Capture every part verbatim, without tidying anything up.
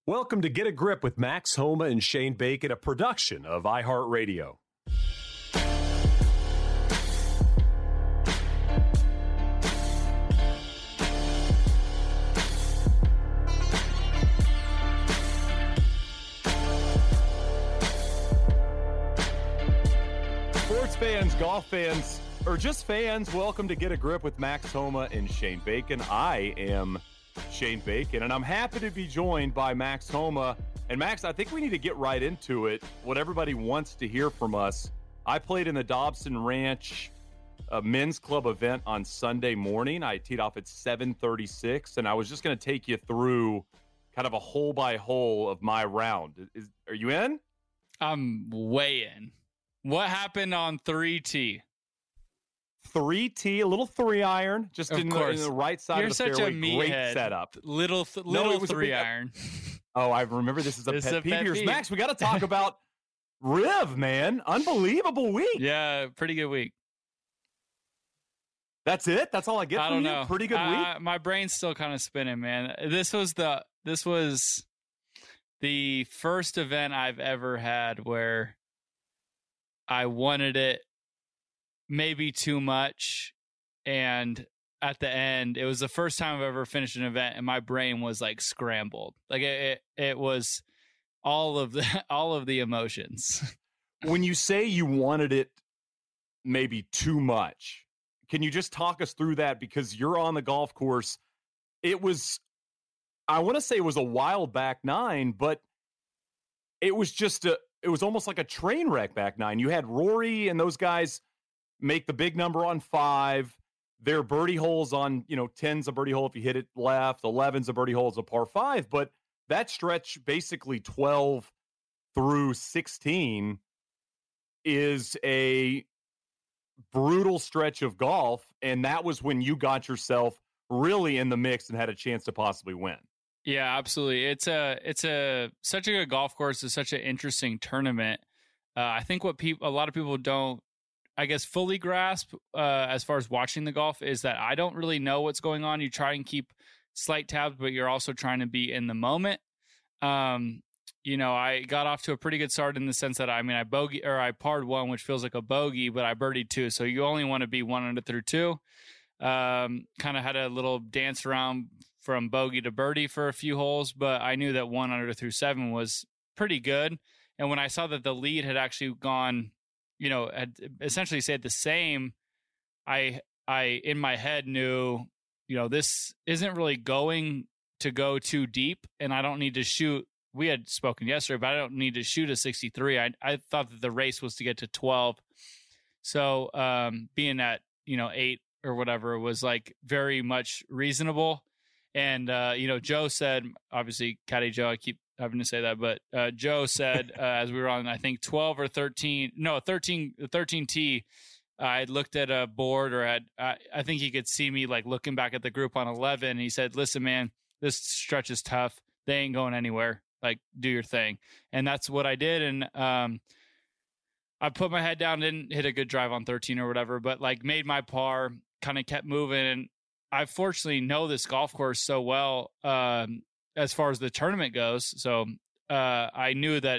Welcome to Get a Grip with Max Homa and Shane Bacon, a production of iHeartRadio. Sports fans, golf fans, or just fans, welcome to Get a Grip with Max Homa and Shane Bacon. I am Shane Bacon, and I'm happy to be joined by Max Homa. And Max, I think we need to get right into it. What everybody wants to hear from us. I played in the Dobson Ranch uh, men's club event on Sunday morning. I teed off at seven thirty-six, and I was just going to take you through kind of a hole by hole of my round. Is, are you in? I'm way in. What happened on three T? three T, a little three iron, just in the, in the right side You're of the such fairway. a meathead. Great setup. Little th- No, little it was a three big- iron. Oh, I remember this is a It's pet a peeve pet of yours. peeve. Max, we got to talk about Riv, man. Unbelievable week. Yeah, pretty good week. That's it? That's all I get I from don't you? know. Pretty good uh, week? My brain's still kind of spinning, man. This was the this was the first event I've ever had where I wanted it maybe too much, and at the end, it was the first time I've ever finished an event, and my brain was like scrambled. Like it, it, it was all of the all of the emotions. When you say you wanted it maybe too much, can you just talk us through that? Because you're on the golf course. It was, I want to say it was a wild back nine, but it was just a, it was almost like a train wreck back nine. You had Rory and those guys make the big number on five. Their birdie holes on, you know, ten's a birdie hole if you hit it left, eleven's a birdie hole is a par five. But that stretch, basically twelve through sixteen, is a brutal stretch of golf. And that was when you got yourself really in the mix and had a chance to possibly win. Yeah, absolutely. It's a it's a such a good golf course. It's such an interesting tournament. Uh, I think what people a lot of people don't, I guess, fully grasp uh, as far as watching the golf is that I don't really know what's going on. You try and keep slight tabs, but you're also trying to be in the moment. Um, you know, I got off to a pretty good start in the sense that I mean, I bogey or I parred one, which feels like a bogey, but I birdied two. So you only want to be one under through two. Um, kind of had a little dance around from bogey to birdie for a few holes, but I knew that one under through seven was pretty good. And when I saw that the lead had actually gone, you know, had essentially stayed the same, I, I, in my head knew, you know, this isn't really going to go too deep, and I don't need to shoot. We had spoken yesterday, but I don't need to shoot a sixty-three. I, I thought that the race was to get to twelve. So, um, being at, you know, eight or whatever was like very much reasonable. And, uh, you know, Joe said, obviously, Caddy Joe, I keep having to say that, but uh, Joe said, uh, as we were on, I think twelve or thirteen, no, thirteen, thirteen T, I looked at a board or had, I, I think he could see me like looking back at the group on eleven. And he said, listen, man, this stretch is tough. They ain't going anywhere. Like, do your thing. And that's what I did. And um, I put my head down, didn't hit a good drive on thirteen or whatever, but like made my par, kind of kept moving. And I fortunately know this golf course so well um, as far as the tournament goes. So uh, I knew that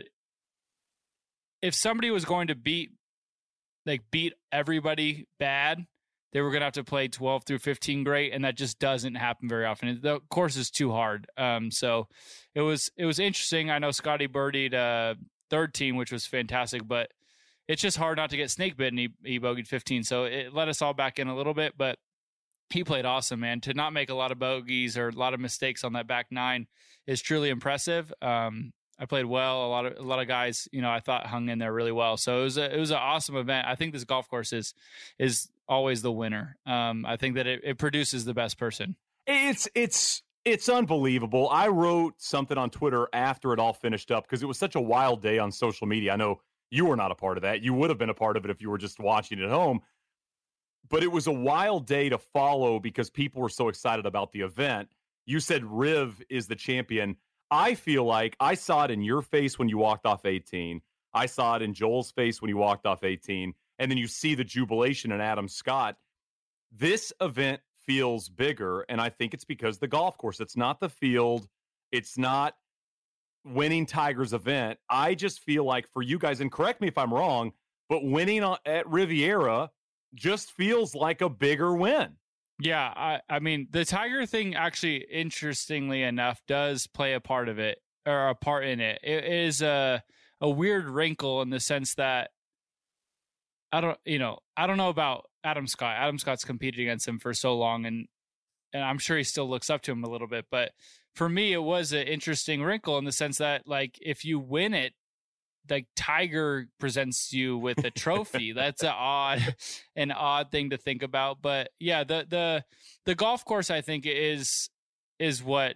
if somebody was going to beat, like beat everybody bad, they were going to have to play twelve through fifteen great. And that just doesn't happen very often. The course is too hard. Um, so it was, it was interesting. I know Scotty birdied uh, third team, which was fantastic, but it's just hard not to get snake bitten. He, he bogeyed fifteen. So it let us all back in a little bit, but he played awesome, man. To not make a lot of bogeys or a lot of mistakes on that back nine is truly impressive. Um, I played well. A lot of a lot of guys, you know, I thought hung in there really well. So it was a, it was an awesome event. I think this golf course is is always the winner. Um, I think that it, it produces the best person. It's it's it's unbelievable. I wrote something on Twitter after it all finished up because it was such a wild day on social media. I know you were not a part of that. You would have been a part of it if you were just watching at home. But it was a wild day to follow because people were so excited about the event. You said Riv is the champion. I feel like I saw it in your face when you walked off eighteen. I saw it in Joel's face when he walked off eighteen. And then you see the jubilation in Adam Scott. This event feels bigger, and I think it's because the golf course. It's not the field. It's not winning Tiger's event. I just feel like for you guys, and correct me if I'm wrong, but winning at Riviera just feels like a bigger win. Yeah, I, I mean, the Tiger thing actually, interestingly enough, does play a part of it, or a part in it. It is a a weird wrinkle in the sense that I don't, you know, I don't know about Adam Scott. Adam Scott's competed against him for so long, and and I'm sure he still looks up to him a little bit. But for me, it was an interesting wrinkle in the sense that, like, if you win it, like Tiger presents you with a trophy. That's an odd, an odd thing to think about. But yeah, the the the golf course, I think, is is what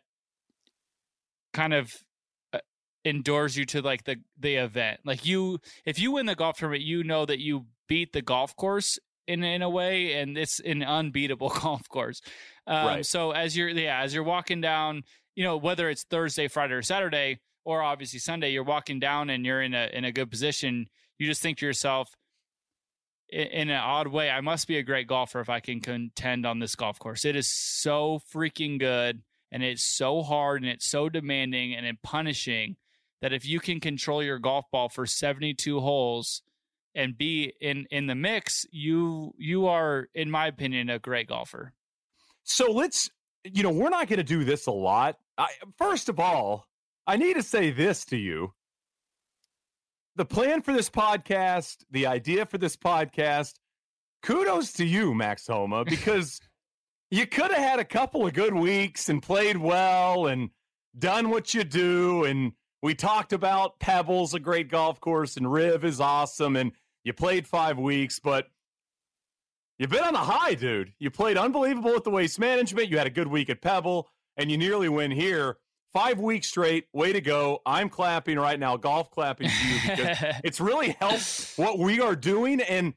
kind of endures you to like the the event. Like, you, if you win the golf tournament, you know that you beat the golf course in in a way, and it's an unbeatable golf course. Um, right. So as you're yeah as you're walking down, you know, whether it's Thursday, Friday, or Saturday, or obviously Sunday, you're walking down and you're in a in a good position. You just think to yourself, in, in an odd way, I must be a great golfer if I can contend on this golf course. It is so freaking good, and it's so hard, and it's so demanding and it's punishing that if you can control your golf ball for seventy-two holes and be in in the mix, you you are, in my opinion, a great golfer. So let's, you know, we're not going to do this a lot. I, first of all, I need to say this to you. The plan for this podcast, the idea for this podcast, kudos to you, Max Homa, because you could have had a couple of good weeks and played well and done what you do. And we talked about Pebbles, a great golf course, and Riv is awesome. And you played five weeks, but you've been on a high, dude. You played unbelievable at the Waste Management. You had a good week at Pebble, and you nearly win here. Five weeks straight. Way to go. I'm clapping right now, golf clapping to you, because it's really helped what we are doing. And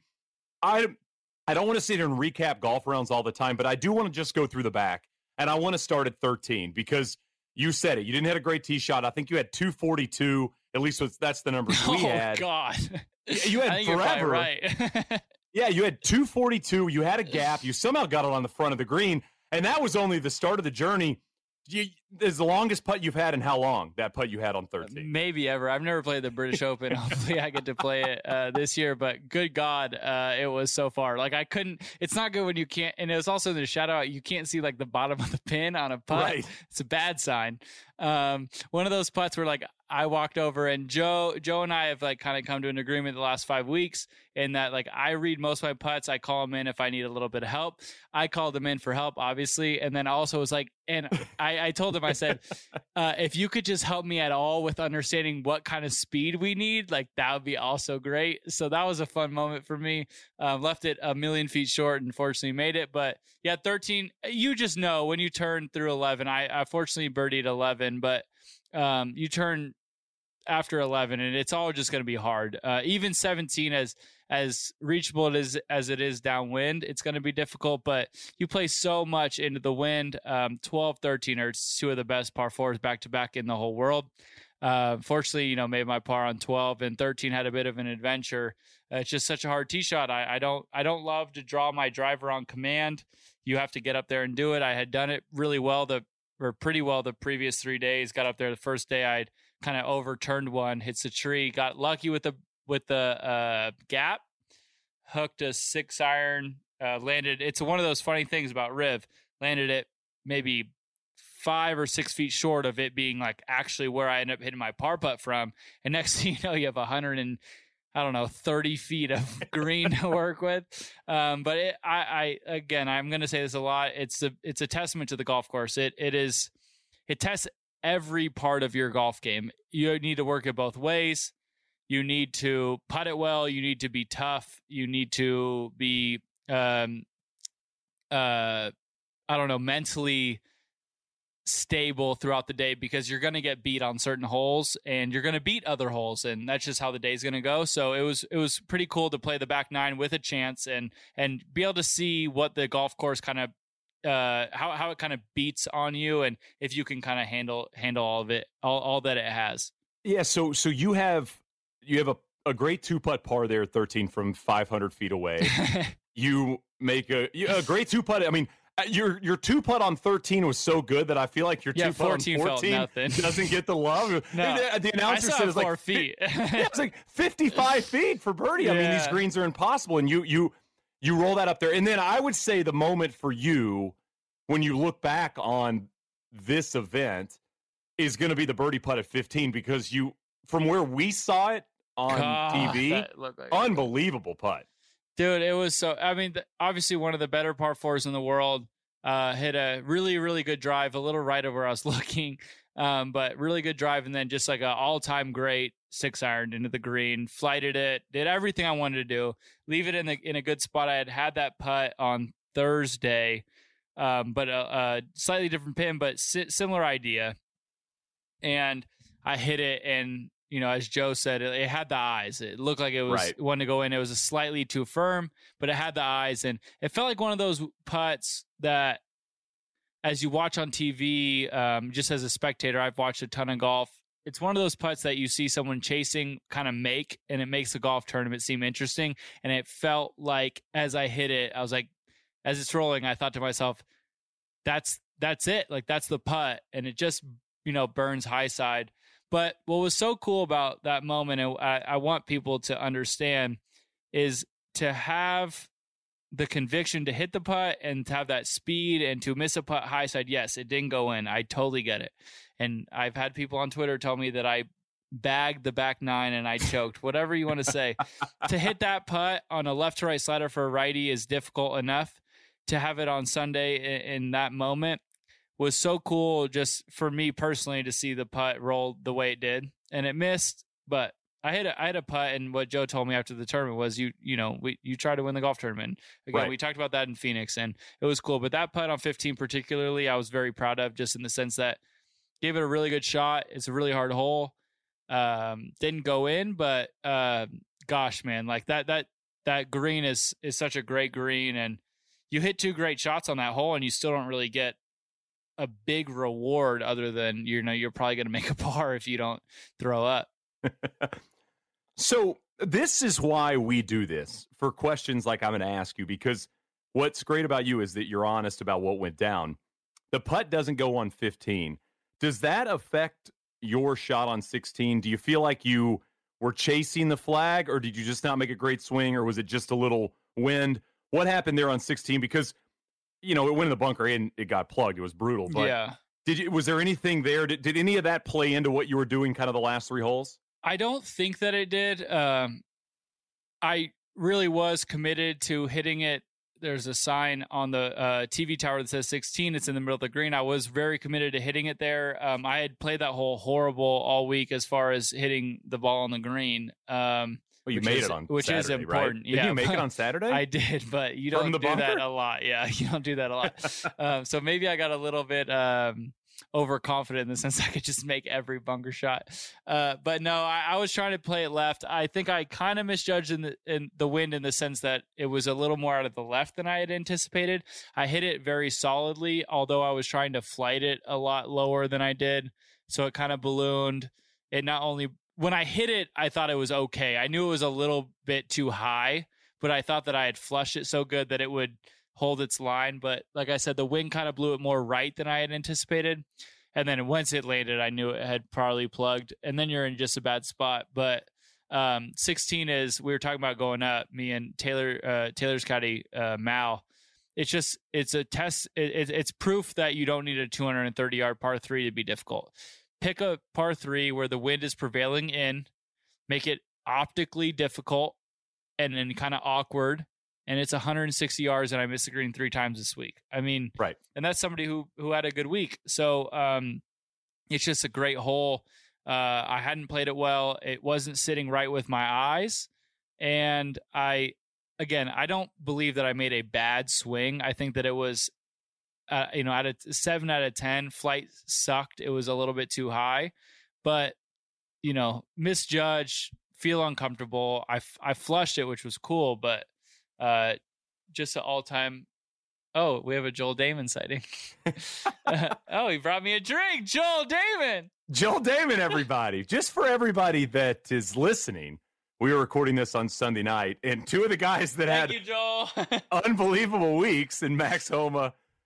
I I don't want to sit here and recap golf rounds all the time, but I do want to just go through the back. And I want to start at thirteen, because you said it. You didn't have a great tee shot. I think you had two forty-two. At least that's the numbers we oh, had. Oh, God. You had I think forever. You're right. Yeah, you had two forty-two. You had a gap. You somehow got it on the front of the green. And that was only the start of the journey. You, is the longest putt you've had in how long? That putt you had on thirteen? Maybe ever. I've never played the British Open. Hopefully I get to play it uh, this year, but good God, uh, it was so far. Like, I couldn't, it's not good when you can't, and it was also in the shadow out, you can't see like the bottom of the pin on a putt. Right. It's a bad sign. Um, one of those putts where like I walked over, and Joe, Joe and I have like kind of come to an agreement the last five weeks in that, like, I read most of my putts. I call them in if I need a little bit of help. I called them in for help, obviously. And then also was like, and I, I told him, I said, uh, if you could just help me at all with understanding what kind of speed we need, like, that would be also great. So that was a fun moment for me. Um, left it a million feet short and fortunately made it. But yeah, thirteen, you just know when you turn through eleven, I, I fortunately birdied eleven, but um, you turn after eleven and it's all just going to be hard. Uh, even seventeen, as as reachable as as it is downwind, it's going to be difficult, but you play so much into the wind. um, twelve, thirteen are two of the best par fours back to back in the whole world. Uh, fortunately, you know, made my par on twelve, and thirteen had a bit of an adventure. Uh, it's just such a hard tee shot. I, I don't I don't love to draw my driver on command. You have to get up there and do it. I had done it really well the or pretty well the previous three days. Got up there the first day, I'd kind of overturned one, hits a tree, got lucky with the with the uh, gap, hooked a six iron, uh, landed. It's one of those funny things about Riv. Landed it maybe five or six feet short of it being like actually where I ended up hitting my par putt from. And next thing you know, you have a hundred and I don't know, thirty feet of green to work with. Um, but it, I, I, again, I'm going to say this a lot. It's a, it's a testament to the golf course. It, it is, it tests every part of your golf game. You need to work it both ways. You need to putt it well. You need to be tough. You need to be, um, uh, I don't know, mentally stable throughout the day, because you're going to get beat on certain holes and you're going to beat other holes, and that's just how the day's going to go. So it was it was pretty cool to play the back nine with a chance and and be able to see what the golf course kind of uh how how it kind of beats on you, and if you can kind of handle handle all of it, all, all that it has. Yeah, so so you have you have a, a great two putt par there at thirteen from five hundred feet away. You make a a great two putt. I mean, your your two putt on thirteen was so good that I feel like your yeah, two putt on fourteen doesn't get the love. No, the, the announcer said it's four like feet. Yeah, it's like fifty-five feet for birdie. Yeah. I mean, these greens are impossible, and you you you roll that up there. And then I would say the moment for you when you look back on this event is going to be the birdie putt at fifteen, because you, from where we saw it on God, T V, like unbelievable putt. Dude, it was so, I mean, obviously one of the better par fours in the world. Uh, hit a really, really good drive, a little right of where I was looking, um, but really good drive. And then just like an all-time great six iron into the green, flighted it, did everything I wanted to do, leave it in the in a good spot. I had had that putt on Thursday, um, but a, a slightly different pin, but si- similar idea. And I hit it, and you know, as Joe said, it, it had the eyes. It looked like it was right. one to go in. It was a slightly too firm, but it had the eyes, and it felt like one of those putts that, as you watch on T V, um, just as a spectator, I've watched a ton of golf. It's one of those putts that you see someone chasing kind of make, and it makes the golf tournament seem interesting. And it felt like as I hit it, I was like, as it's rolling, I thought to myself, that's that's it. Like, that's the putt. And it just, you know, burns high side. But what was so cool about that moment, and I, I want people to understand, is to have the conviction to hit the putt and to have that speed and to miss a putt high side. Yes, it didn't go in. I totally get it. And I've had people on Twitter tell me that I bagged the back nine and I choked, whatever you want to say. To hit that putt on a left to right slider for a righty is difficult enough. To have it on Sunday in, in that moment was so cool, just for me personally, to see the putt roll the way it did. And it missed, but I had a, I had a putt, and what Joe told me after the tournament was, you you know, we you try to win the golf tournament. Again, right. We talked about that in Phoenix, and it was cool. But that putt on fifteen particularly, I was very proud of, just in the sense that gave it a really good shot. It's a really hard hole. Um, didn't go in, but uh, gosh, man, like that that that green is is such a great green, and you hit two great shots on that hole, and you still don't really get a big reward other than, you know, you're probably going to make a par if you don't throw up. So this is why we do this, for questions like I'm going to ask you, because what's great about you is that you're honest about what went down. The putt doesn't go on fifteen. Does that affect your shot on sixteen? Do you feel like you were chasing the flag, or did you just not make a great swing, or was it just a little wind? What happened there on sixteen? Because, you know, it went in the bunker and it got plugged. It was brutal. But yeah. Did you, was there anything there? Did, did any of that play into what you were doing kind of the last three holes? I don't think that it did. Um, I really was committed to hitting it. There's a sign on the uh, T V tower that says sixteen. It's in the middle of the green. I was very committed to hitting it there. Um, I had played that hole horrible all week as far as hitting the ball on the green. Um, well, you which made is, it on which Saturday, is important. Right? Did yeah, you make it on Saturday? I did, but you don't do bunker? that a lot. Yeah, you don't do that a lot. um, so maybe I got a little bit um, overconfident in the sense I could just make every bunker shot. Uh, but no, I, I was trying to play it left. I think I kind of misjudged in the, in the wind, in the sense that it was a little more out of the left than I had anticipated. I hit it very solidly, although I was trying to flight it a lot lower than I did. So it kind of ballooned. It not only, when I hit it, I thought it was okay. I knew it was a little bit too high, but I thought that I had flushed it so good that it would hold its line. But like I said, the wind kind of blew it more right than I had anticipated. And then once it landed, I knew it had probably plugged. And then you're in just a bad spot. But um, sixteen is, we were talking about going up, me and Taylor, uh, Taylor's caddy, uh, Mal. It's just, it's a test. It, it, it's proof that you don't need a two hundred thirty yard par three to be difficult. Pick a par three where the wind is prevailing in, make it optically difficult and then kind of awkward. And it's one hundred sixty yards, and I missed the green three times this week. I mean, right. And that's somebody who, who had a good week. So um, it's just a great hole. Uh, I hadn't played it well. It wasn't sitting right with my eyes. And I, again, I don't believe that I made a bad swing. I think that it was, uh, you know, out of seven out of ten, flight sucked. It was a little bit too high, but, you know, misjudge, feel uncomfortable. I, I flushed it, which was cool, but uh, just an all time. Oh, we have a Joel Damon sighting. Oh, he brought me a drink. Joel Damon. Joel Damon, everybody. Just for everybody that is listening, we were recording this on Sunday night, and two of the guys that Thank had you, Joel. unbelievable weeks in Max Homa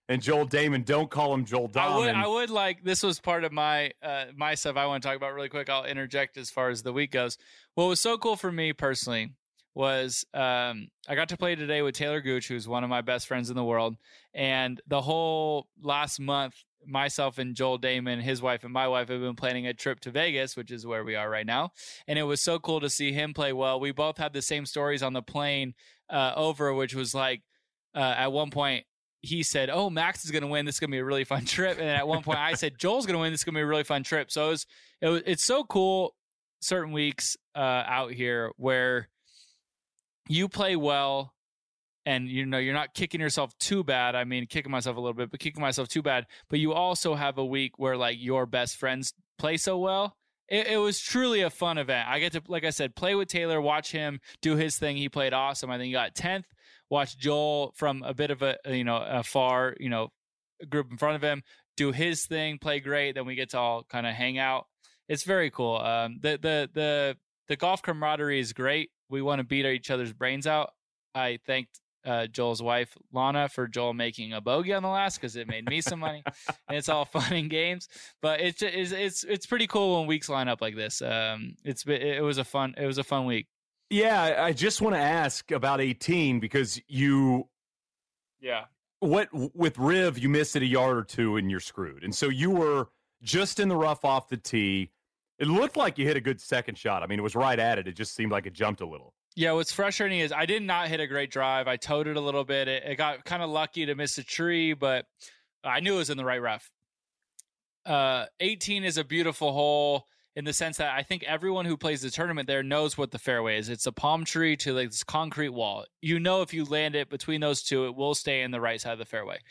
and Joel Dahmen. Don't call him Joel Dahmen. I would, I would like, this was part of my uh, my stuff I want to talk about really quick. I'll interject as far as the week goes. What was so cool for me personally was um, I got to play today with Taylor Gooch, who's one of my best friends in the world. And the whole last month, myself and Joel Dahmen, his wife and my wife, have been planning a trip to Vegas, which is where we are right now. And it was so cool to see him play well. We both had the same stories on the plane uh, over, which was like, uh, at one point, he said, oh, Max is going to win. This is going to be a really fun trip. And at one point I said, Joel's going to win. This is going to be a really fun trip. So it was, it was, it's so cool certain weeks uh, out here where you play well and, you know, you're not kicking yourself too bad. I mean, kicking myself a little bit, but kicking myself too bad. But you also have a week where like your best friends play so well. It, it was truly a fun event. I get to, like I said, play with Taylor, watch him do his thing. He played awesome. I think he got tenth. Watch Joel from a bit of a, you know, a far, you know, group in front of him do his thing, play great. Then we get to all kind of hang out. It's very cool. Um, the the the the golf camaraderie is great. We want to beat each other's brains out. I thanked uh, Joel's wife Lana for Joel making a bogey on the last because it made me some money. And it's all fun and games, but it's it's it's it's pretty cool when weeks line up like this. Um, it's it was a fun it was a fun week. Yeah, I just want to ask about eighteen because you, yeah, what with Riv, you missed it a yard or two and you're screwed. And so you were just in the rough off the tee. It looked like you hit a good second shot. I mean, it was right at it. It just seemed like it jumped a little. Yeah, what's frustrating is I did not hit a great drive. I towed it a little bit. It, it got kind of lucky to miss a tree, but I knew it was in the right rough. Uh, eighteen is a beautiful hole in the sense that I think everyone who plays the tournament there knows what the fairway is. It's a palm tree to like this concrete wall. You know, if you land it between those two, it will stay in the right side of the fairway.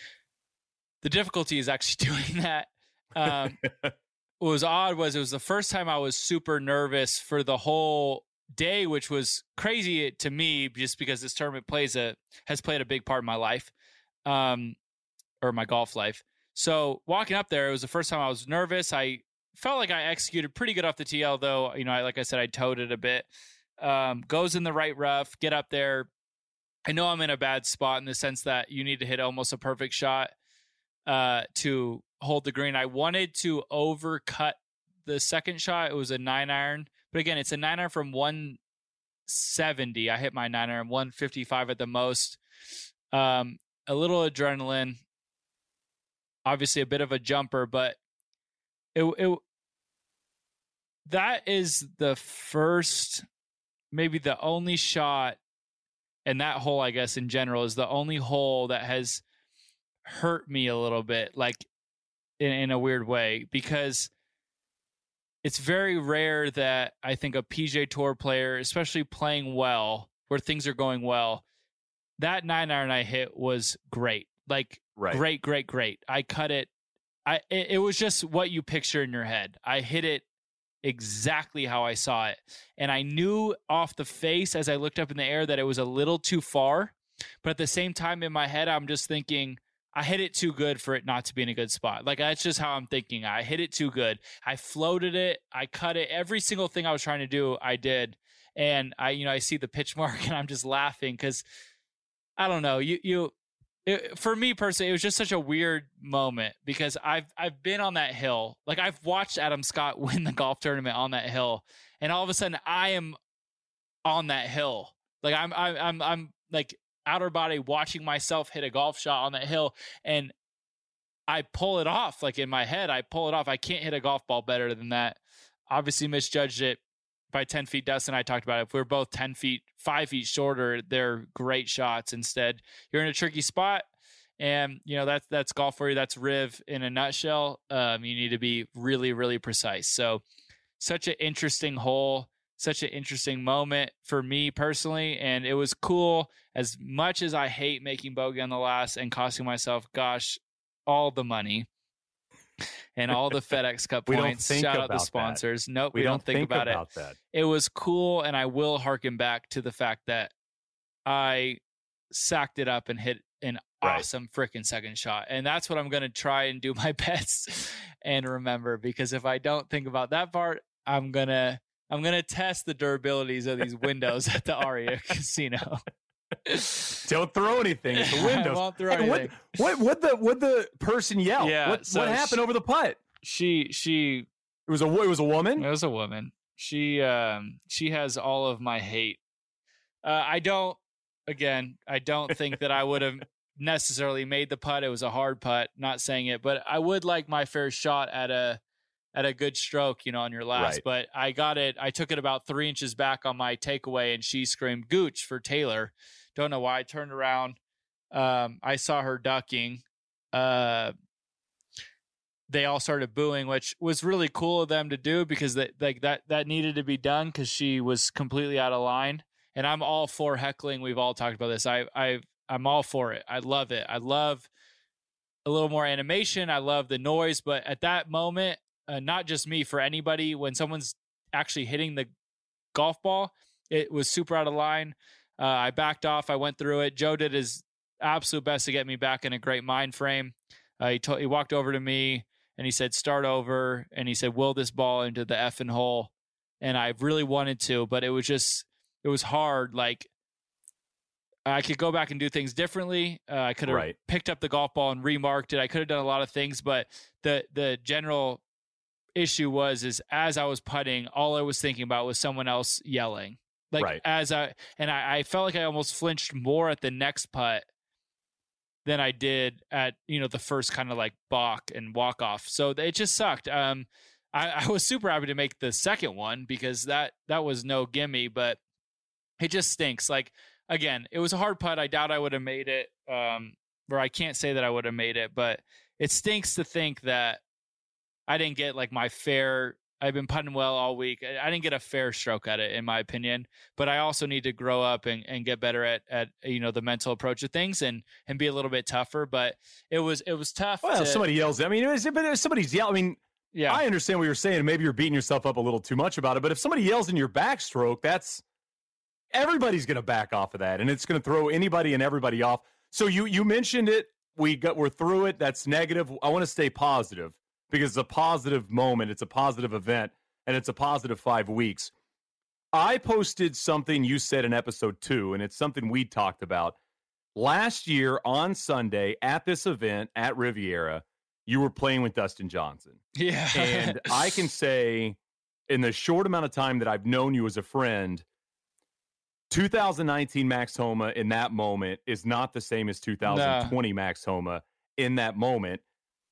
The difficulty is actually doing that. Um, what was odd was it was the first time I was super nervous for the whole day, which was crazy to me just because this tournament plays a has played a big part in my life, um, or my golf life. So walking up there, it was the first time I was nervous. I felt like I executed pretty good off the T L, though. You know, I, like I said, I towed it a bit. Um, goes in the right rough, get up there. I know I'm in a bad spot in the sense that you need to hit almost a perfect shot uh, to hold the green. I wanted to overcut the second shot. It was a nine iron. But again, it's a nine iron from one seventy. I hit my nine iron one fifty-five at the most. Um, a little adrenaline. Obviously a bit of a jumper, but it, it that is the first, maybe the only shot, and that hole, I guess, in general, is the only hole that has hurt me a little bit, like in, in a weird way, because it's very rare that I think a P G A Tour player, especially playing well, where things are going well, that nine iron I hit was great. Like, right. great, great, great. I cut it. I it, it was just what you picture in your head. I hit it exactly how I saw it. And I knew off the face as I looked up in the air that it was a little too far. But at the same time in my head, I'm just thinking, I hit it too good for it not to be in a good spot. Like, that's just how I'm thinking. I hit it too good. I floated it. I cut it. Every single thing I was trying to do, I did. And I, you know, I see the pitch mark and I'm just laughing because I don't know. You, you, it, for me personally, it was just such a weird moment because I've, I've been on that hill. Like, I've watched Adam Scott win the golf tournament on that hill, and all of a sudden I am on that hill. Like, I'm, I'm, I'm, I'm like, outer body watching myself hit a golf shot on that hill, and I pull it off. Like, in my head, I pull it off. I can't hit a golf ball better than that. Obviously misjudged it by ten feet. Dustin and I talked about it. If we're both ten feet, five feet shorter, they're great shots. Instead, you're in a tricky spot, and you know, that's, that's golf for you. That's Riv in a nutshell. Um, you need to be really, really precise. So such an interesting hole. Such an interesting moment for me personally, and it was cool. As much as I hate making bogey on the last and costing myself, gosh, all the money and all the FedEx Cup points. Shout out the sponsors. That. Nope, we, we don't, don't think, think about, about it. That. It was cool, and I will harken back to the fact that I sacked it up and hit an right. awesome freaking second shot, and that's what I'm going to try and do my best and remember, because if I don't think about that part, I'm gonna. I'm going to test the durabilities of these windows at the Aria Casino. Don't throw anything at the windows. I won't throw hey, anything. What, what, what the what the person yell? Yeah, what, so what happened she, over the putt? She she it was a it was a woman. It was a woman. She um she has all of my hate. Uh, I don't. Again, I don't think that I would have necessarily made the putt. It was a hard putt. Not saying it, but I would like my fair shot at a at a good stroke, you know, on your last. Right. But I got it. I took it about three inches back on my takeaway, and she screamed "Gooch" for Taylor. Don't know why. I turned around. Um, I saw her ducking. Uh, they all started booing, which was really cool of them to do because that like that that needed to be done because she was completely out of line. And I'm all for heckling. We've all talked about this. I I I'm all for it. I love it. I love a little more animation. I love the noise. But at that moment, uh, not just me, for anybody, when someone's actually hitting the golf ball, it was super out of line. Uh, I backed off. I went through it. Joe did his absolute best to get me back in a great mind frame. Uh, he told, he walked over to me and he said, "Start over." And he said, "Will this ball into the effing hole?" And I really wanted to, but it was just, it was hard. Like, I could go back and do things differently. Uh, I could have right. picked up the golf ball and remarked it. I could have done a lot of things, but the the general issue was, is as I was putting, all I was thinking about was someone else yelling. Like right. as I, and I, I felt like I almost flinched more at the next putt than I did at, you know, the first kind of like balk and walk off. So it just sucked. Um, I, I was super happy to make the second one because that, that was no gimme, but it just stinks. Like, again, it was a hard putt. I doubt I would have made it. Um, or I can't say that I would have made it, but it stinks to think that I didn't get like my fair, I've been putting well all week. I didn't get a fair stroke at it, in my opinion, but I also need to grow up and, and get better at, at, you know, the mental approach of things and, and be a little bit tougher, but it was, it was tough. Well, to, somebody yells. I mean, it was, but if somebody's yelling. I mean, yeah, I understand what you're saying. Maybe you're beating yourself up a little too much about it, but if somebody yells in your backstroke, that's, everybody's going to back off of that, and it's going to throw anybody and everybody off. So you, you mentioned it. We got, we're through it. That's negative. I want to stay positive, because it's a positive moment. It's a positive event, and it's a positive five weeks. I posted something you said in episode two, and it's something we talked about. Last year on Sunday at this event at Riviera, you were playing with Dustin Johnson. Yeah. And I can say, in the short amount of time that I've known you as a friend, two thousand nineteen Max Homa in that moment is not the same as two thousand twenty no. Max Homa in that moment.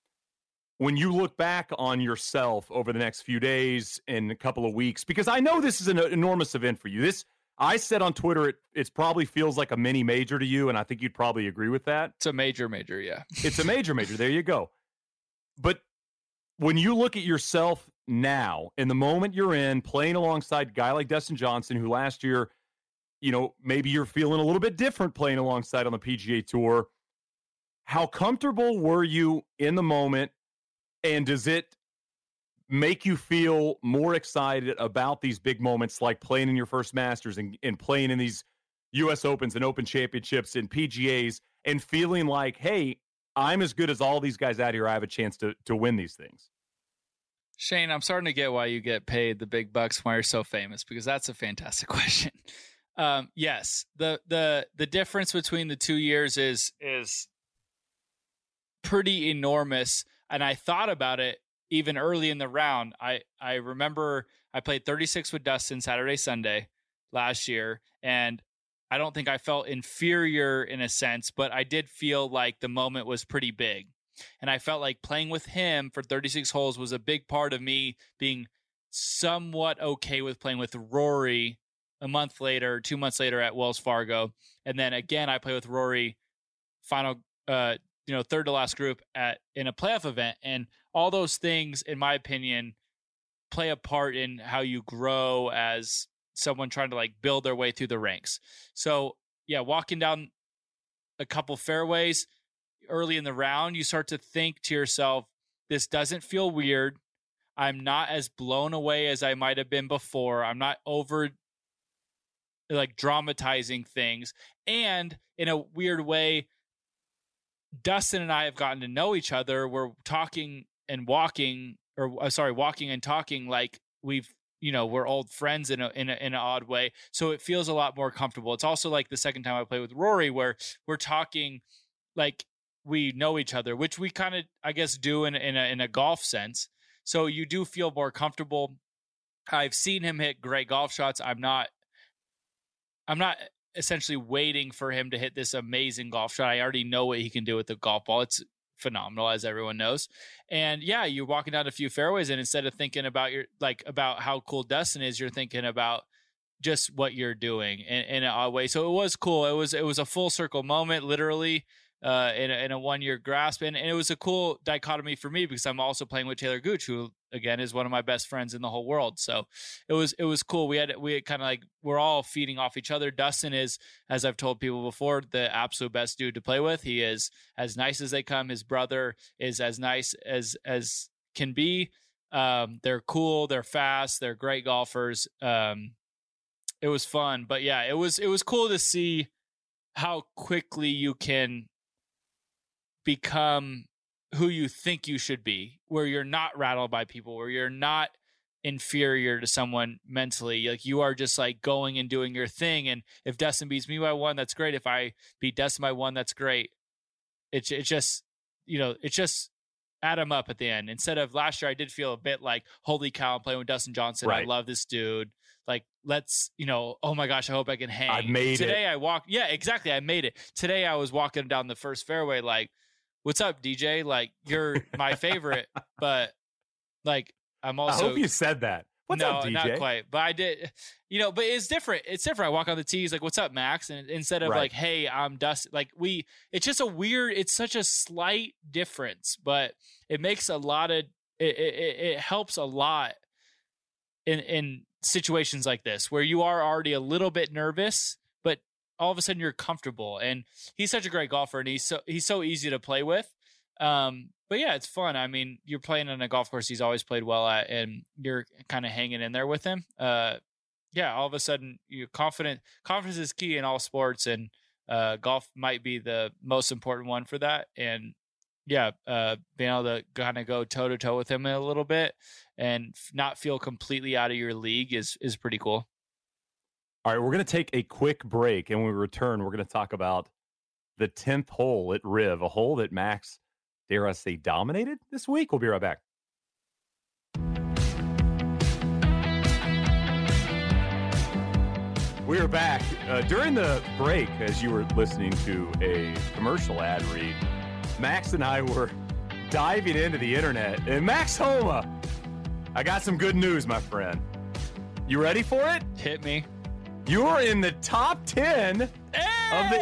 When you look back on yourself over the next few days and a couple of weeks, because I know this is an enormous event for you. This, I said on Twitter, it it's probably feels like a mini major to you, and I think you'd probably agree with that. It's a major major, yeah. It's a major major. There you go. But when you look at yourself now, in the moment you're in, playing alongside a guy like Dustin Johnson, who last year, you know, maybe you're feeling a little bit different playing alongside on the P G A Tour. How comfortable were you in the moment? And does it make you feel more excited about these big moments, like playing in your first Masters and, and playing in these U S Opens and Open Championships and P G As, and feeling like, hey, I'm as good as all these guys out here. I have a chance to to win these things? Shane, I'm starting to get why you get paid the big bucks, why you're so famous, because that's a fantastic question. Um, yes, the the the difference between the two years is is pretty enormous. And I thought about it even early in the round. I, I remember I played thirty-six with Dustin Saturday, Sunday last year. And I don't think I felt inferior in a sense, but I did feel like the moment was pretty big. And I felt like playing with him for thirty-six holes was a big part of me being somewhat okay with playing with Rory a month later, two months later at Wells Fargo. And then again, I play with Rory final, uh, you know, third to last group at in a playoff event. And all those things, in my opinion, play a part in how you grow as someone trying to like build their way through the ranks. So yeah, walking down a couple fairways early in the round, you start to think to yourself, this doesn't feel weird. I'm not as blown away as I might have been before. I'm not over like dramatizing things. And in a weird way, Dustin and I have gotten to know each other. We're talking and walking, or uh, sorry, walking and talking like we've you know, we're old friends in a, in a, in an odd way. So it feels a lot more comfortable. It's also like the second time I play with Rory where we're talking like we know each other, which we kind of, I guess, do in, in a, in a golf sense. So you do feel more comfortable. I've seen him hit great golf shots. I'm not, I'm not essentially waiting for him to hit this amazing golf shot. I already know what he can do with the golf ball. It's phenomenal, as everyone knows. And yeah, you're walking down a few fairways, and instead of thinking about your like about how cool Dustin is, you're thinking about just what you're doing in, in an odd way. So it was cool. It was it was a full circle moment, literally, uh, in a, in a one year grasp, and, and it was a cool dichotomy for me because I'm also playing with Taylor Gooch, who again is one of my best friends in the whole world. So it was it was cool. We had we had kind of like we're all feeding off each other. Dustin is, as I've told people before, the absolute best dude to play with. He is as nice as they come. His brother is as nice as as can be. Um, they're cool. They're fast. They're great golfers. Um, it was fun, but yeah, it was it was cool to see how quickly you can become who you think you should be, where you're not rattled by people, where you're not inferior to someone mentally. Like you are just like going and doing your thing. And if Dustin beats me by one, that's great. If I beat Dustin by one, that's great. It's it's just, you know, it's just add them up at the end. Instead of last year, I did feel a bit like, holy cow, I'm playing with Dustin Johnson. Right. I love this dude. Like, let's, you know, oh my gosh, I hope I can hang. I made Today it. Today I walked. Yeah, exactly. I made it. Today I was walking down the first fairway like, what's up, D J? Like, you're my favorite, but like, I'm also. I hope you said that. What's no, up, D J? not quite. But I did, you know, but it's different. It's different. I walk on the tees like, what's up, Max? And instead of Right. like, hey, I'm Dustin, like we, it's just a weird, it's such a slight difference, but it makes a lot of, it, it, it helps a lot in, in situations like this where you are already a little bit nervous, but all of a sudden you're comfortable. And he's such a great golfer, and he's so he's so easy to play with. Um, but yeah, it's fun. I mean, you're playing on a golf course he's always played well at, and you're kind of hanging in there with him. Uh, yeah, all of a sudden you're confident. Confidence is key in all sports, and uh, golf might be the most important one for that. And yeah, uh, being able to kind of go toe to toe with him a little bit and not feel completely out of your league is is pretty cool. All right, we're going to take a quick break, and when we return, we're going to talk about the tenth hole at Riv, a hole that Max, dare I say, dominated this week. We'll be right back. We are back. Uh, during the break, as you were listening to a commercial ad read, Max and I were diving into the internet. And Max Homa, I got some good news, my friend. You ready for it? Hit me. You're in the top ten hey! of the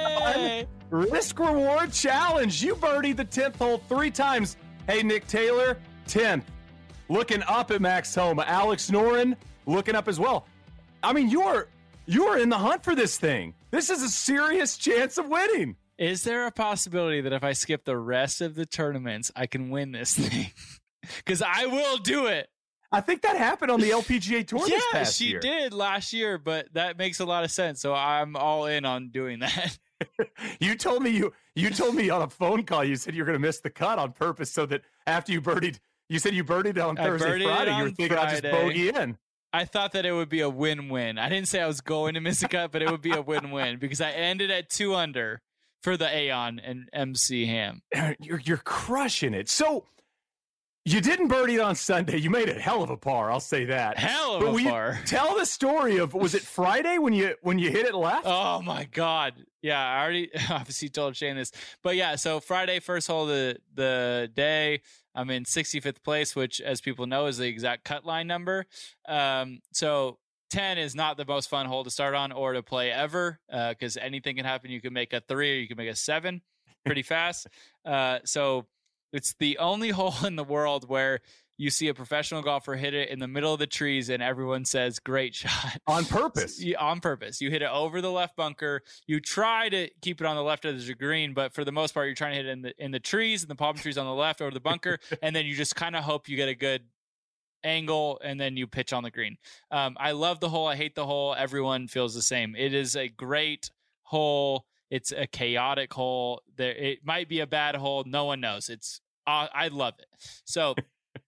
A on Risk Reward Challenge. You birdied the tenth hole three times. Hey, Nick Taylor, tenth. Looking up at Max Homa. Alex Noren looking up as well. I mean, you're you're in the hunt for this thing. This is a serious chance of winning. Is there a possibility that if I skip the rest of the tournaments, I can win this thing? Because I will do it. I think that happened on the L P G A Tour yeah, this past she year. did last year, but that makes a lot of sense. So I'm all in on doing that. you told me you you told me on a phone call you said you were going to miss the cut on purpose so that after you birdied, you said you birdied on I Thursday, birdied Friday. on You were thinking I'll just Friday. bogey in. I thought that it would be a win-win. I didn't say I was going to miss a cut, but it would be a win-win because I ended at two under for the Aon and M C Ham. You're you're crushing it. So you didn't birdie it on Sunday. You made a hell of a par. I'll say that. Hell of but a will you par. Tell the story of was it Friday when you when you hit it left? Oh my God. Yeah, I already obviously told Shane this. But yeah, so Friday, first hole of the, the day, I'm in sixty-fifth place, which as people know is the exact cut line number. Um, so ten is not the most fun hole to start on or to play ever because uh, anything can happen. You can make a three or you can make a seven pretty fast. Uh, so it's the only hole in the world where you see a professional golfer hit it in the middle of the trees and everyone says, great shot. On purpose. You, on purpose. You hit it over the left bunker. You try to keep it on the left edge of the green, but for the most part, you're trying to hit it in the, in the trees and the palm trees on the left over the bunker. And then you just kind of hope you get a good angle and then you pitch on the green. Um, I love the hole. I hate the hole. Everyone feels the same. It is a great hole. It's a chaotic hole. There, it might be a bad hole. No one knows. It's uh, I love it. So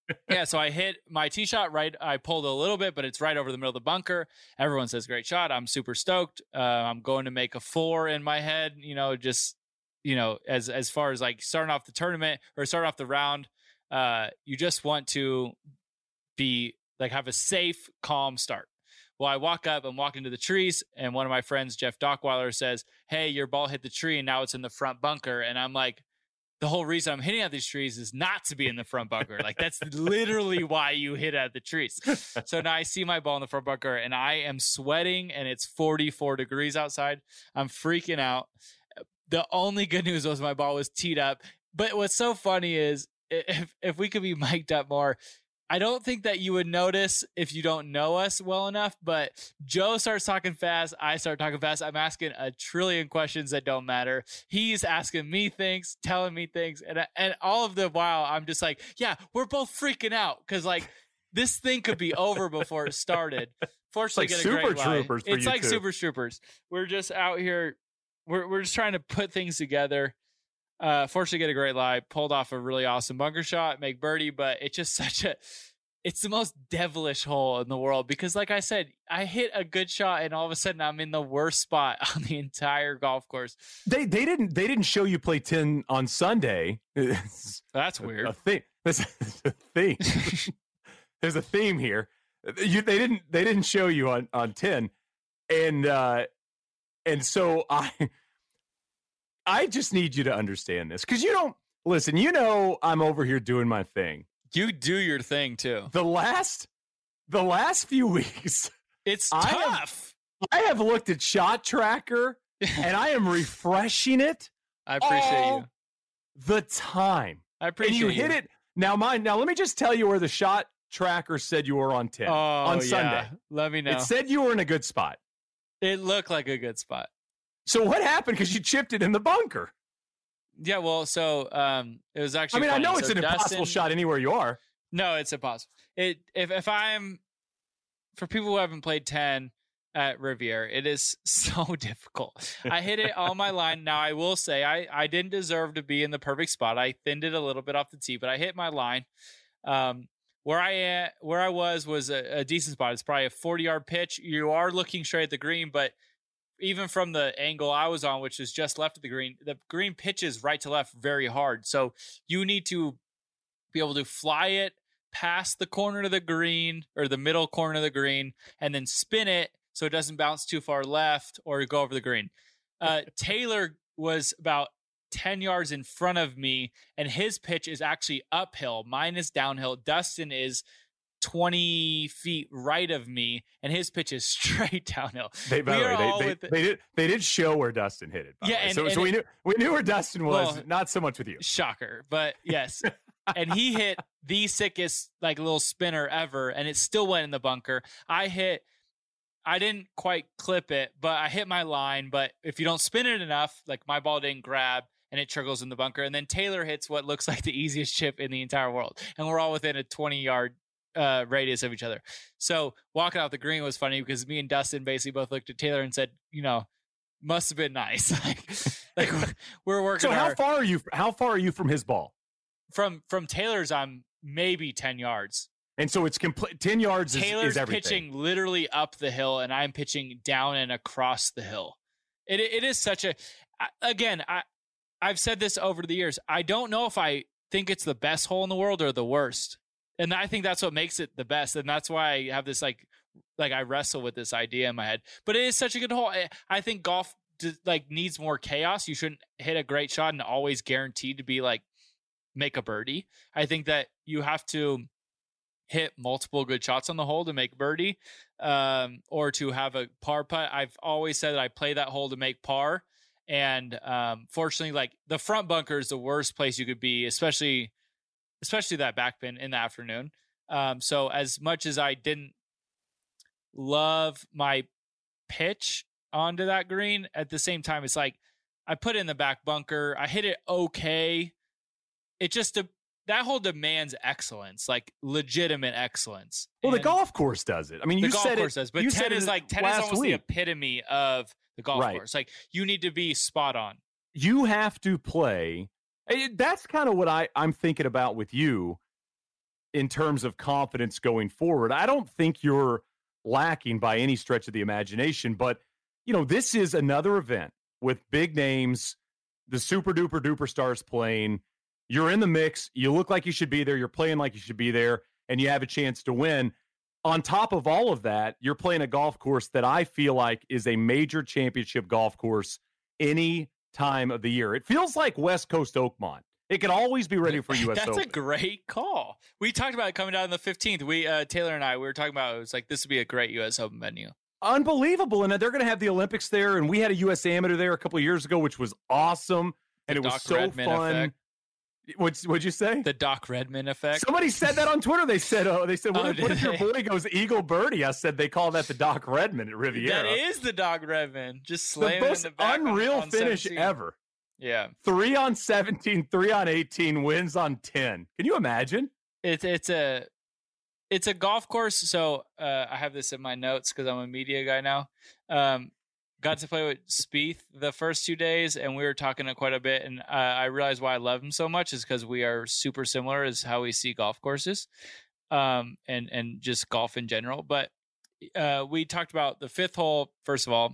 yeah, so I hit my tee shot right. I pulled a little bit, but it's right over the middle of the bunker. Everyone says great shot. I'm super stoked. Uh, I'm going to make a four in my head. You know, just you know, as as far as like starting off the tournament or starting off the round, uh, you just want to be like have a safe, calm start. Well, I walk up, I'm walking to the trees, and one of my friends, Jeff Dockweiler, says, "Hey, your ball hit the tree, and now it's in the front bunker." And I'm like, the whole reason I'm hitting at these trees is not to be in the front bunker. Like, that's literally why you hit at the trees. So now I see my ball in the front bunker, and I am sweating, and it's forty-four degrees outside. I'm freaking out. The only good news was my ball was teed up. But what's so funny is, if if we could be mic'd up more, I don't think that you would notice if you don't know us well enough, but Joe starts talking fast. I start talking fast. I'm asking a trillion questions that don't matter. He's asking me things, telling me things. And, and all of the while, I'm just like, yeah, we're both freaking out. Cause like this thing could be over before it started. Fortunately, it's like get a Super great Troopers. line. It's like two. Super Troopers. We're just out here. We're, we're just trying to put things together. Uh, fortunately, get a great lie, pulled off a really awesome bunker shot, make birdie, but it's just such a, it's the most devilish hole in the world because, like I said, I hit a good shot and all of a sudden I'm in the worst spot on the entire golf course. They they didn't they didn't show you play ten on Sunday. That's weird. A, a thing. There's a theme. There's a theme here. You they didn't they didn't show you on on ten, and uh, and so I. I just need you to understand this because you don't listen. You know, I'm over here doing my thing. You do your thing too. The last, the last few weeks, it's I tough. Have, I have looked at Shot Tracker and I am refreshing it. I appreciate all you. The time. I appreciate and you. you hit it now. Mine. Now let me just tell you where the Shot Tracker said you were on ten oh, on Sunday. Yeah. Let me know. It said you were in a good spot. It looked like a good spot. So what happened? Because you chipped it in the bunker. Yeah, well, so um, it was actually. I mean, funny. I know it's so an Dustin, impossible shot anywhere you are. No, it's impossible. It if if I'm for people who haven't played ten at Riviera, it is so difficult. I hit it on my line. Now I will say I I didn't deserve to be in the perfect spot. I thinned it a little bit off the tee, but I hit my line. Um, where I where I was was a, a decent spot. It's probably a forty yard pitch. You are looking straight at the green, but even from the angle I was on, which is just left of the green, the green pitches right to left very hard. So you need to be able to fly it past the corner of the green or the middle corner of the green and then spin it so it doesn't bounce too far left or go over the green. Uh, Taylor was about ten yards in front of me, and his pitch is actually uphill. Mine is downhill. Dustin is twenty feet right of me, and his pitch is straight downhill. They, by the way, they, they, they did they did show where Dustin hit it. Yeah, and, so, and so it, we knew we knew where Dustin was. Well, not so much with you. Shocker, but yes. And he hit the sickest like little spinner ever, and it still went in the bunker. I hit. I didn't quite clip it, but I hit my line. But if you don't spin it enough, like my ball didn't grab, and it trickles in the bunker. And then Taylor hits what looks like the easiest chip in the entire world, and we're all within a twenty yard uh, radius of each other. So walking out the green was funny because me and Dustin basically both looked at Taylor and said, you know, must have been nice. like, like we're working. So how our, far are you? How far are you from his ball? From from Taylor's, I'm maybe ten yards. And so it's complete. Ten yards is, Taylor's is everything. pitching literally up the hill, and I'm pitching down and across the hill. It it is such a. Again, I I've said this over the years. I don't know if I think it's the best hole in the world or the worst, and I think that's what makes it the best, and that's why I have this like like I wrestle with this idea in my head. But it is such a good hole. I, I think golf like needs more chaos. You shouldn't hit a great shot and always guaranteed to be like make a birdie. I think that you have to hit multiple good shots on the hole to make birdie, um, or to have a par putt. I've always said that I play that hole to make par. And um, fortunately, like the front bunker is the worst place you could be, especially, especially that back pin in the afternoon. Um, so as much as I didn't love my pitch onto that green, at the same time, it's like I put it in the back bunker. I hit it okay. It just, that hole demands excellence, like legitimate excellence. Well, and the golf course does it. I mean, you the golf said course it, does, but you ten said is it like ten is almost week. the epitome of the golf right. course. Like you need to be spot on. You have to play. That's kind of what I, I'm thinking about with you in terms of confidence going forward. I don't think you're lacking by any stretch of the imagination, but, you know, this is another event with big names, the super duper duper stars playing. You're in the mix. You look like you should be there. You're playing like you should be there, and you have a chance to win. On top of all of that, you're playing a golf course that I feel like is a major championship golf course any time of the year. It feels like West Coast Oakmont. It can always be ready for U S That's Open. That's a great call. We talked about it coming down on the fifteenth. We uh, Taylor and I, we were talking about it. It was like, this would be a great U S Open venue. Unbelievable. And they're going to have the Olympics there. And we had a U S Amateur there a couple of years ago, which was awesome. And The it was Doc so Redman fun. effect. What'd, what'd you say? The Doc Redman effect. Somebody said that on Twitter. They said, "Oh, they said, what, Oh, if, what if your did boy goes Eagle Birdie?" I said they call that the Doc Redman at Riviera. That is the Doc Redman. Just the slamming most in the back unreal on, on finish seventeen. ever. Yeah, Three on seventeen, three on eighteen, wins on ten. Can you imagine? it's it's a it's a golf course. So uh, I have this in my notes because I'm a media guy now. Um, got to play with Spieth the first two days, and we were talking quite a bit. And uh, I realized why I love him so much is because we are super similar as how we see golf courses, um, and and just golf in general. But uh, we talked about the fifth hole first of all,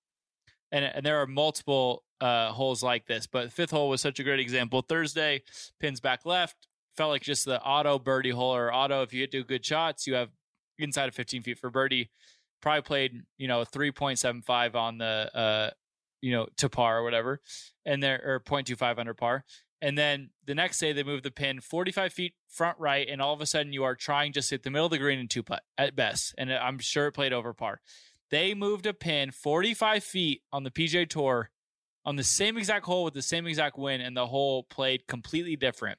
and and there are multiple uh, holes like this, but the fifth hole was such a great example. Thursday, pins back left, felt like just the auto birdie hole or auto. If you do good shots, you have inside of fifteen feet for birdie. Probably played, you know, three point seven five on the, uh, you know, to par or whatever, and there or zero point two five under par. And then the next day they moved the pin forty-five feet front right, and all of a sudden you are trying just to hit the middle of the green in two putt at best, and I'm sure it played over par. They moved a pin forty-five feet on the P G A Tour on the same exact hole with the same exact win, and the hole played completely different.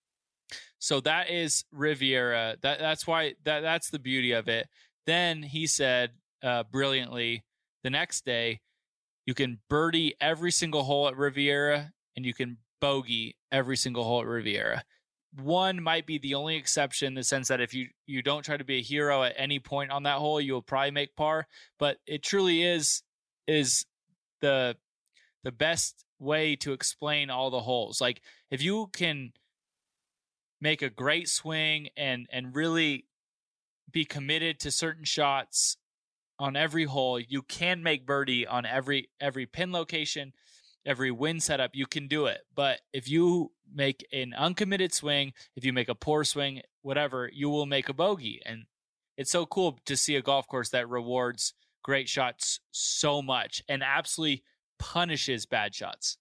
So that is Riviera. That that's why that that's the beauty of it. Then he said uh, brilliantly the next day, you can birdie every single hole at Riviera and you can bogey every single hole at Riviera. One might be the only exception in the sense that if you, you don't try to be a hero at any point on that hole, you'll probably make par. But it truly is is the the best way to explain all the holes. Like if you can make a great swing and and really be committed to certain shots on every hole, you can make birdie on every every pin location, every wind setup. You can do it. But if you make an uncommitted swing, if you make a poor swing, whatever, you will make a bogey. And it's so cool to see a golf course that rewards great shots so much and absolutely punishes bad shots.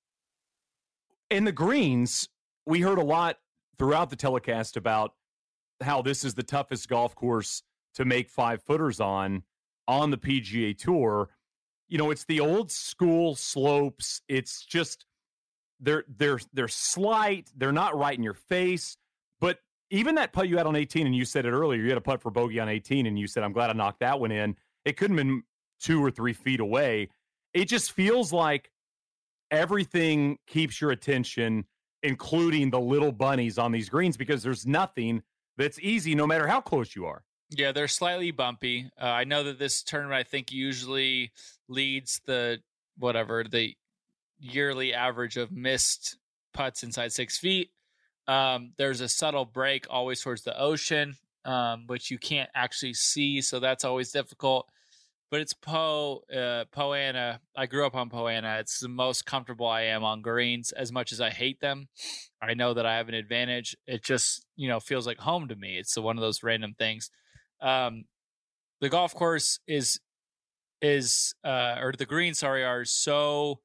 In the greens, we heard a lot throughout the telecast about how this is the toughest golf course to make five footers on on the P G A Tour. You know, it's the old school slopes. It's just they're they're they're slight. They're not right in your face. But even that putt you had on eighteen, and you said it earlier, you had a putt for bogey on eighteen, and you said, "I'm glad I knocked that one in." It couldn't have been two or three feet away. It just feels like everything keeps your attention, including the little bunnies on these greens, because there's nothing that's easy no matter how close you are. Yeah, they're slightly bumpy. Uh, I know that this tournament, I think, usually leads the, whatever, the yearly average of missed putts inside six feet. Um, there's a subtle break always towards the ocean, um, which you can't actually see, so that's always difficult. But it's Po, uh, Poa annua. I grew up on Poa annua. It's the most comfortable I am on greens. As much as I hate them, I know that I have an advantage. It just, you know, feels like home to me. It's one of those random things. Um, the golf course is, is uh, or the greens, sorry, are so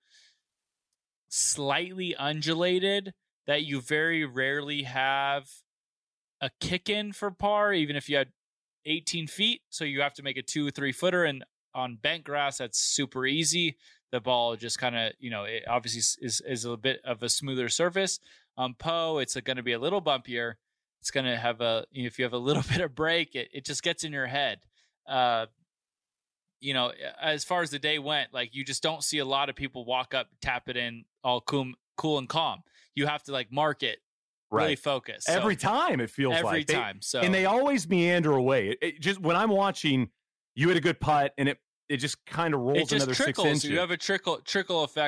slightly undulated that you very rarely have a kick in for par, even if you had eighteen feet. So you have to make a two or three footer, and on bent grass, that's super easy. The ball just kind of, you know, it obviously is, is a bit of a smoother surface. On Po, it's going to be a little bumpier. It's going to have a, you know, if you have a little bit of break, it, it just gets in your head. Uh, you know, as far as the day went, like you just don't see a lot of people walk up, tap it in all cool, cool and calm. You have to like mark it, really right. focus. So, every time it feels every like. time. They, so and they always meander away. It, it just when I'm watching, you hit a good putt and it, it just kind of rolls it just another trickles. six inches. You have a trickle trickle effect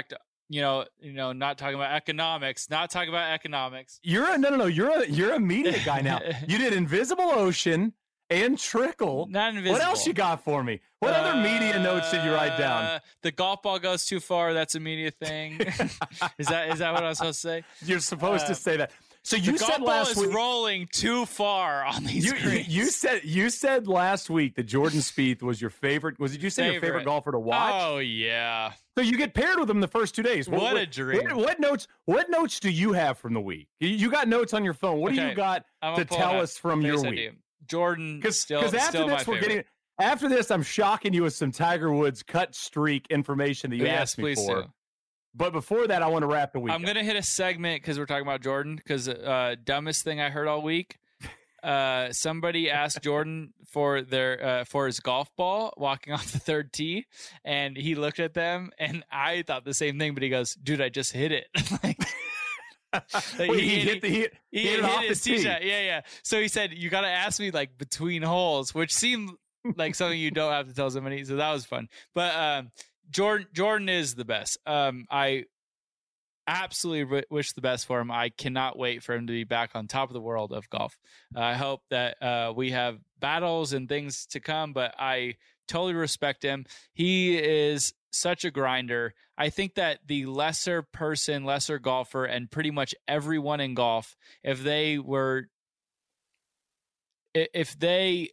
you know, you know, not talking about economics, not talking about economics. You're a, no, no, no. You're a, you're a media guy now. You did Invisible Ocean and Trickle. Not invisible. What else you got for me? What uh, other media notes did you write down? The golf ball goes too far. That's a media thing. is that is that what I was supposed to say? You're supposed uh, to say that. So you the said golf ball last is week rolling too far on these you, greens. You said you said last week that Jordan Spieth was your favorite. Was did you say favorite. your favorite golfer to watch? Oh yeah. So you get paired with him the first two days. What, what a dream! What, what notes? What notes do you have from the week? You got notes on your phone. What okay. do you got to tell us from your week? Jordan, because still, after still this my we're favorite. getting after this I'm shocking you with some Tiger Woods cut streak information that you yes, asked me please for. Do. But before that, I want to wrap the week. I'm gonna hit a segment because we're talking about Jordan. Because uh, dumbest thing I heard all week. Uh, somebody asked Jordan for their uh, for his golf ball walking off the third tee, and he looked at them, and I thought the same thing. But he goes, "Dude, I just hit it." like, Wait, he, he hit the he, he, he hit, hit, it off his the tee. shot. Yeah, yeah. So he said, "You got to ask me like between holes," which seemed like something you don't have to tell somebody. So that was fun. But um, Jordan, Jordan is the best. Um, I absolutely w- wish the best for him. I cannot wait for him to be back on top of the world of golf. Uh, I hope that uh, we have battles and things to come, but I totally respect him. He is such a grinder. I think that the lesser person, lesser golfer, and pretty much everyone in golf, if they were, if they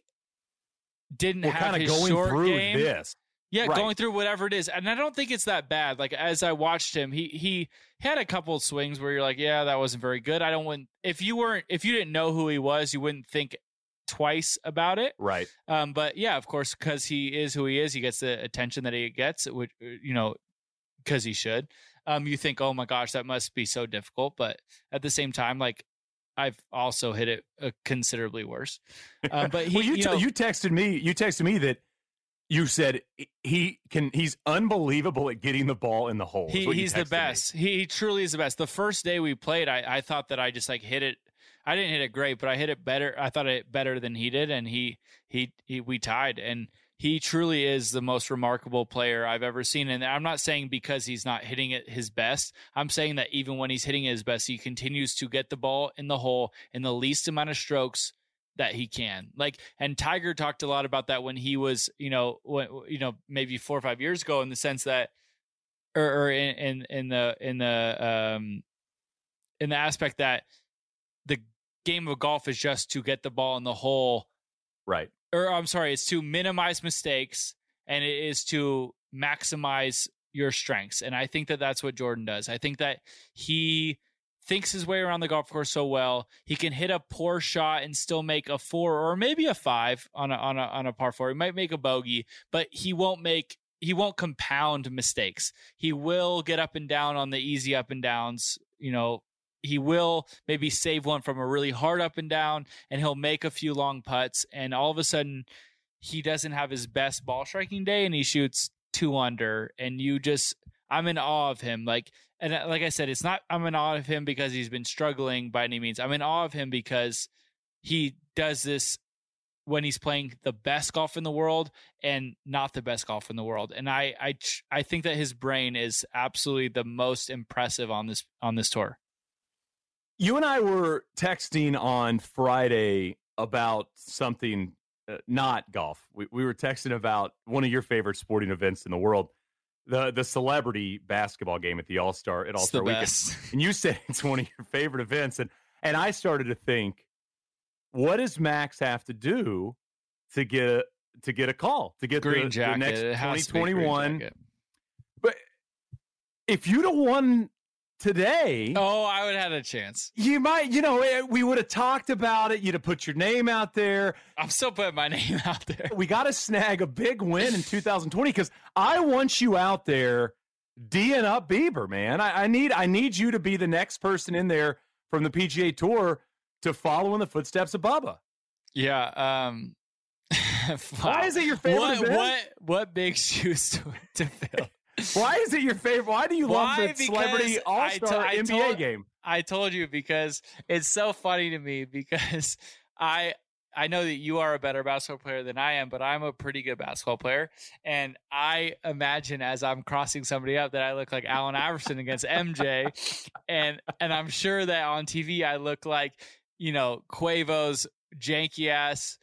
didn't We're have kind of his going short through game, this. yeah, right. going through whatever it is, and I don't think it's that bad. Like as I watched him, he he had a couple of swings where you're like, yeah, that wasn't very good. I don't want if you weren't if you didn't know who he was, you wouldn't think twice about it, right? Um, but yeah, of course, because he is who he is, he gets the attention that he gets, which you know, because he should. Um, you think, oh my gosh, that must be so difficult, but at the same time, like I've also hit it uh, considerably worse. Um, but he, well, you, you, t- know, you texted me, you texted me that you said he can, he's unbelievable at getting the ball in the hole. He, he's the best. He, he truly is the best. The first day we played, I, I thought that I just like hit it. I didn't hit it great, but I hit it better. I thought it better than he did, and he, he, he, we tied. And he truly is the most remarkable player I've ever seen. And I'm not saying because he's not hitting it his best. I'm saying that even when he's hitting it his best, he continues to get the ball in the hole in the least amount of strokes that he can. Like, and Tiger talked a lot about that when he was, you know, when, you know, maybe four or five years ago, in the sense that, or, or in, in, in the, in the, um, in the aspect that the game of golf is just to get the ball in the hole. Right. Or I'm sorry, it's to minimize mistakes, and it is to maximize your strengths. And I think that that's what Jordan does. I think that he thinks his way around the golf course so well. He can hit a poor shot and still make a four or maybe a five on a on a on a par four. He might make a bogey, but he won't make he won't compound mistakes. He will get up and down on the easy up and downs, you know. He will maybe save one from a really hard up and down, and he'll make a few long putts, and all of a sudden he doesn't have his best ball striking day and he shoots two under, and you just, I'm in awe of him. Like, and like I said, it's not, I'm in awe of him because he's been struggling by any means. I'm in awe of him because he does this when he's playing the best golf in the world and not the best golf in the world. And I, I, I think that his brain is absolutely the most impressive on this, on this tour. You and I were texting on Friday about something, uh, not golf. We we were texting about one of your favorite sporting events in the world, the the celebrity basketball game at the All Star at All Star Weekend. And you said it's one of your favorite events, and and I started to think, what does Max have to do to get a, to get a call to get green the, jacket. the next it twenty twenty-one? But if you'd have won today, oh, I would have had a chance. You might, you know, we would have talked about it. You'd have put your name out there. I'm still putting my name out there. We got to snag a big win in two thousand twenty because I want you out there D'ing up Bieber, man. I, I need, I need you to be the next person in there from the P G A Tour to follow in the footsteps of Bubba. Yeah. Um, wow. Why is it your favorite what, event? What, what big shoes to, to fill? Why is it your favorite? Why do you Why? love the celebrity all-star I t- I N B A told, game? I told you because it's so funny to me because I I know that you are a better basketball player than I am, but I'm a pretty good basketball player. And I imagine as I'm crossing somebody up that I look like Allen Iverson against M J. And and I'm sure that on T V I look like, you know, Quavo's janky ass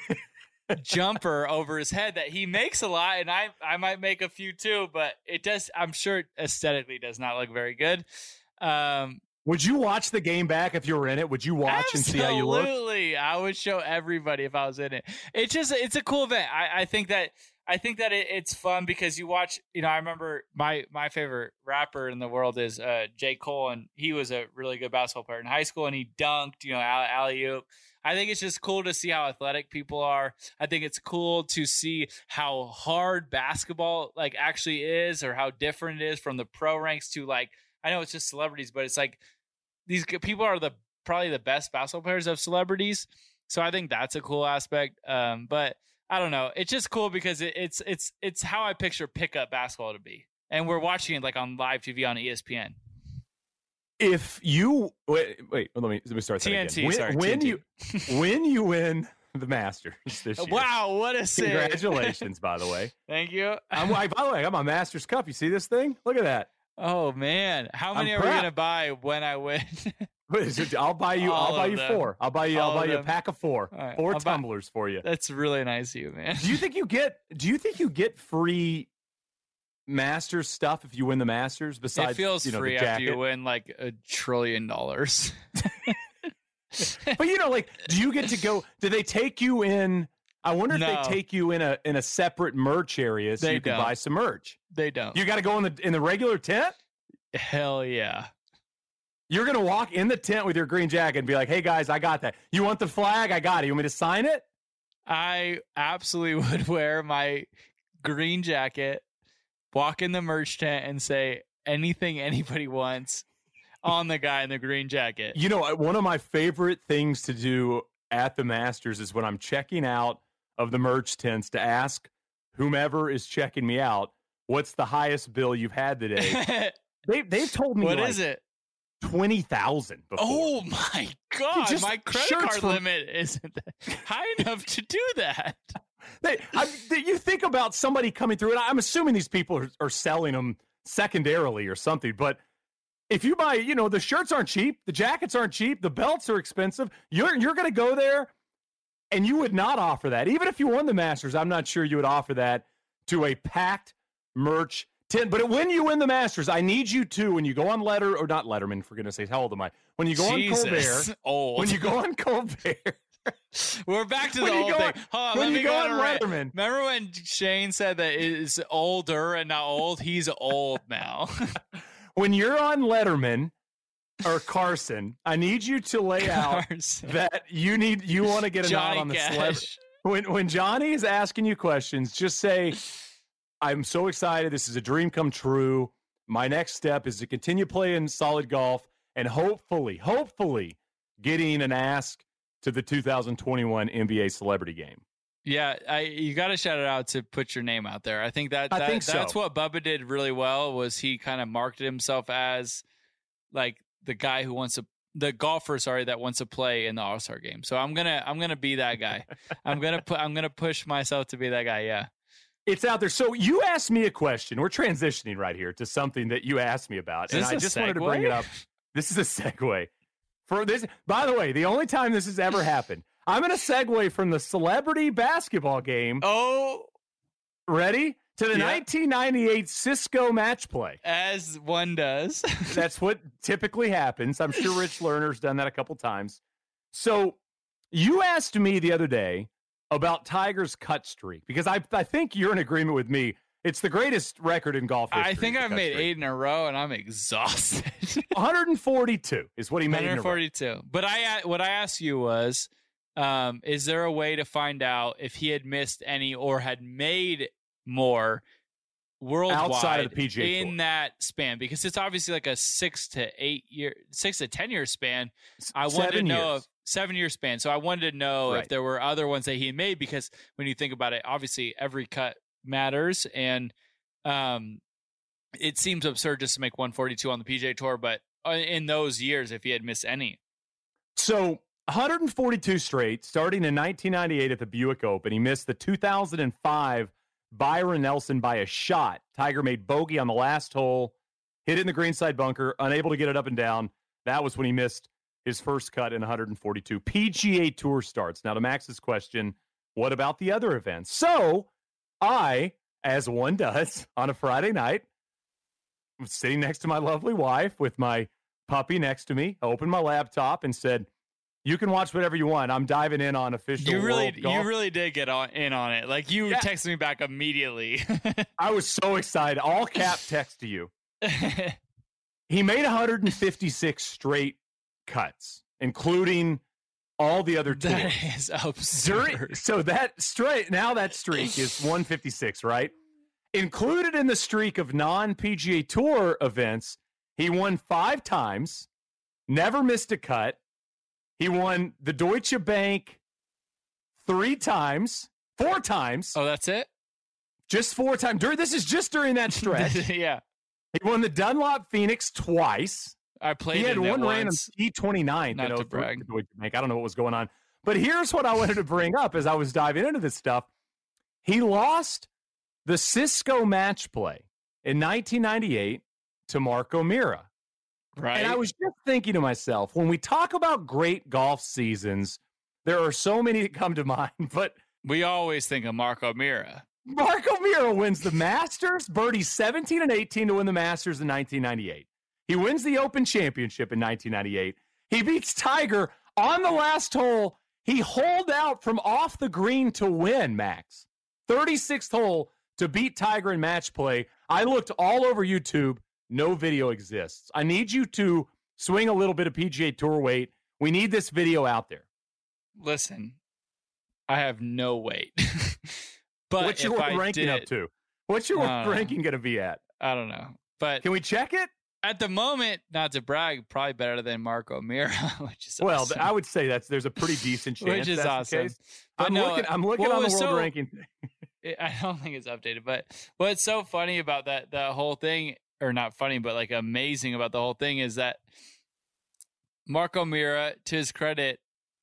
jumper over his head that he makes a lot, and I I might make a few too, but it does, I'm sure it aesthetically does not look very good. Um Would you watch the game back if you were in it? Would you watch absolutely. and see how you look? Absolutely. I would show everybody if I was in it. It's just, it's a cool event. I, I think that I think that it, it's fun because you watch, you know, I remember my my favorite rapper in the world is uh, J. Cole, and he was a really good basketball player in high school, and he dunked, you know, alley-oop. I think it's just cool to see how athletic people are. I think it's cool to see how hard basketball like actually is, or how different it is from the pro ranks to, like, I know it's just celebrities, but it's like these people are the probably the best basketball players of celebrities. So I think that's a cool aspect. Um, but I don't know. It's just cool because it, it's it's it's how I picture pickup basketball to be, and we're watching it like on live T V on E S P N. If you wait, wait, let me let me start that T N T, again. When, sorry, when T N T. you when you win the Masters this year. Wow, what a save. Congratulations, by the way. Thank you. I'm by the way, I got my Masters Cup. You see this thing? Look at that. Oh man, how many I'm are we proud. gonna buy when I win? I'll buy you. All I'll buy of you them. four. I'll buy you. All I'll buy of you a them. pack of four. All right, Four I'll buy- tumblers for you. That's really nice of you, man. Do you think you get? Do you think you get free Masters stuff if you win the Masters? Besides, It feels you know, free the after you jacket? win like a trillion dollars. But you know, like, do you get to go? Do they take you in? I wonder if No. they take you in a in a separate merch area so They you can don't. buy some merch. They don't. You got to go in the in the regular tent. Hell yeah. You're gonna walk in the tent with your green jacket and be like, "Hey guys, I got that. You want the flag? I got it. You want me to sign it?" I absolutely would wear my green jacket, walk in the merch tent, and say anything anybody wants on the guy in the green jacket. You know, one of my favorite things to do at the Masters is when I'm checking out of the merch tents to ask whomever is checking me out, "What's the highest bill you've had today?" They they've told me What like is it? twenty thousand before. Oh my god! Just My credit shirts card from- limit isn't high enough to do that. They, I, they, you think about somebody coming through, and I'm assuming these people are, are selling them secondarily or something. But if you buy, you know, the shirts aren't cheap, the jackets aren't cheap, the belts are expensive. You're you're going to go there, and you would not offer that, even if you won the Masters. I'm not sure you would offer that to a packed merch tent. But when you win the Masters, I need you to, when you go on Letter or not Letterman, for goodness sakes, how old am I? When you go Jesus, on Colbert, old. when you go on Colbert. We're back to When the you old go thing. on- Hold on, when let you me go go on on a rant. Letterman. Remember when Shane said that it is older and not old? He's old now. When you're on Letterman or Carson, I need you to lay out Carson. that you need you want to get a Johnny nod on the Cash. celebrity. When when Johnny is asking you questions, just say, "I'm so excited. This is a dream come true. My next step is to continue playing solid golf and hopefully, hopefully, getting an ask to the two thousand twenty-one N B A Celebrity Game." Yeah, I, you got to shout it out to put your name out there. I think that, I that think so. that's what Bubba did really well. Was he kind of marketed himself as like the guy who wants to, the golfer, sorry, that wants to play in the All-Star game. So I'm gonna I'm gonna be that guy. I'm gonna put I'm gonna push myself to be that guy. Yeah. It's out there. So you asked me a question. We're transitioning right here to something that you asked me about, Is and this I a just wanted to bring segue? it up. This is a segue for this. By the way, the only time this has ever happened, I'm going to segue from the celebrity basketball game. Oh, Ready? To the Yeah. nineteen ninety-eight Cisco match play. as one does. That's what typically happens. I'm sure Rich Lerner's done that a couple times. So you asked me the other day about Tiger's cut streak, because I I think you're in agreement with me. It's the greatest record in golf history. I think the I've cut made streak. eight in a row, and I'm exhausted. one forty-two is what he made in a row. one forty-two. But I what I asked you was, um, is there a way to find out if he had missed any or had made more worldwide Outside of the P G A in Tour. that span? Because it's obviously like a six to eight year, six to ten year span. I wanted to Seven know years. if seven year span. So I wanted to know Right. if there were other ones that he had made, because when you think about it, obviously every cut matters, and um, it seems absurd just to make one forty-two on the P G A Tour. But in those years, if he had missed any, So one hundred forty-two straight, starting in nineteen ninety-eight at the Buick Open. He missed the two thousand five Byron Nelson by a shot. Tiger made bogey on the last hole, hit it in the greenside bunker, unable to get it up and down. That was when he missed his first cut in one hundred forty-two. P G A Tour starts. Now, to Max's question, what about the other events? So, I, as one does on a Friday night, was sitting next to my lovely wife with my puppy next to me. I opened my laptop and said, you can watch whatever you want. I'm diving in on official You really, World Golf. you really did get on, in on it. Like you Yeah. texted me back immediately. I was so excited. All cap text to you. He made one hundred fifty-six straight cuts, including all the other tours. That is absurd. During, so that straight now that streak is one fifty-six, right? Included in the streak of non-P G A Tour events, he won five times, never missed a cut. He won the Deutsche Bank three times, four times. Oh, that's it? Just four times. During this is just during that stretch. Yeah. He won the Dunlop Phoenix twice. I played He had in it one random once. T twenty-nine. Not you know, to brag. for Deutsche Bank. I don't know what was going on. But here's what I wanted to bring up as I was diving into this stuff. He lost the Cisco match play in nineteen ninety-eight to Mark O'Meara. Right. And I was just thinking to myself, when we talk about great golf seasons, there are so many that come to mind, but we always think of Mark O'Meara. Mark O'Meara wins the Masters, birdies seventeen and eighteen to win the Masters in nineteen ninety-eight. He wins the Open Championship in nineteen ninety-eight. He beats Tiger on the last hole. He holed out from off the green to win, Max. thirty-sixth hole to beat Tiger in match play. I looked all over YouTube. No video exists. I need you to swing a little bit of P G A Tour weight. We need this video out there. Listen, I have no weight. But What's your if I ranking did, up to? What's your I don't know. ranking going to be at? I don't know. But Can we check it? at the moment, not to brag, probably better than Mark O'Meara, which is Well, awesome. I would say that's there's a pretty decent chance. which is that's awesome. The case. But I'm no, looking. I'm looking what on the was world so- ranking. it- I don't think it's updated, but what's so funny about that that whole thing, or not funny, but like amazing about the whole thing, is that Mark O'Meara, to his credit,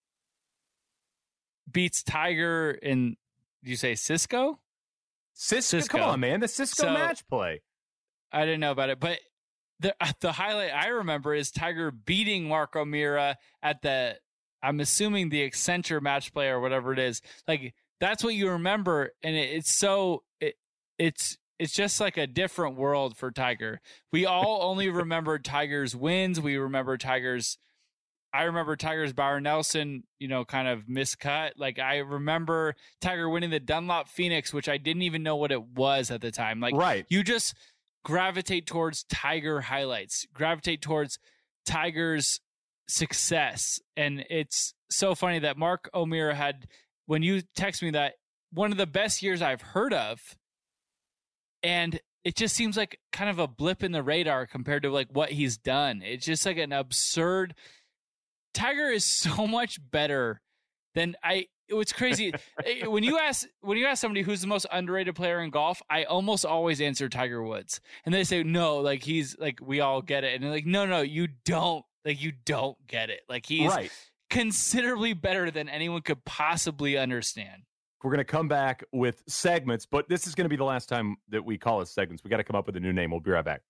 beats Tiger in. Did you say Cisco? Cisco, Cisco. come on, man. The Cisco So- match play. I didn't know about it, but the the highlight I remember is Tiger beating Mark O'Meara at the. I'm assuming the Accenture match play or whatever it is. Like that's what you remember, and it, it's so it it's it's just like a different world for Tiger. We all only remember Tiger's wins. We remember Tiger's. I remember Tiger's Byron Nelson, you know, kind of miscut. Like I remember Tiger winning the Dunlop Phoenix, which I didn't even know what it was at the time. Like Right. you just gravitate towards Tiger highlights, gravitate towards Tiger's success. And it's so funny that Mark O'Meara had, when you text me that, one of the best years I've heard of. And it just seems like kind of a blip in the radar compared to like what he's done. It's just like an absurd. Tiger is so much better than I. It's crazy when you ask when you ask somebody who's the most underrated player in golf. I almost always answer Tiger Woods, and they say no, like he's like we all get it, and they're like no, no, you don't, like you don't get it. Like he's Right. considerably better than anyone could possibly understand. We're going to come back with segments, but this is going to be the last time that we call it segments. We got to come up with a new name. We'll be right back.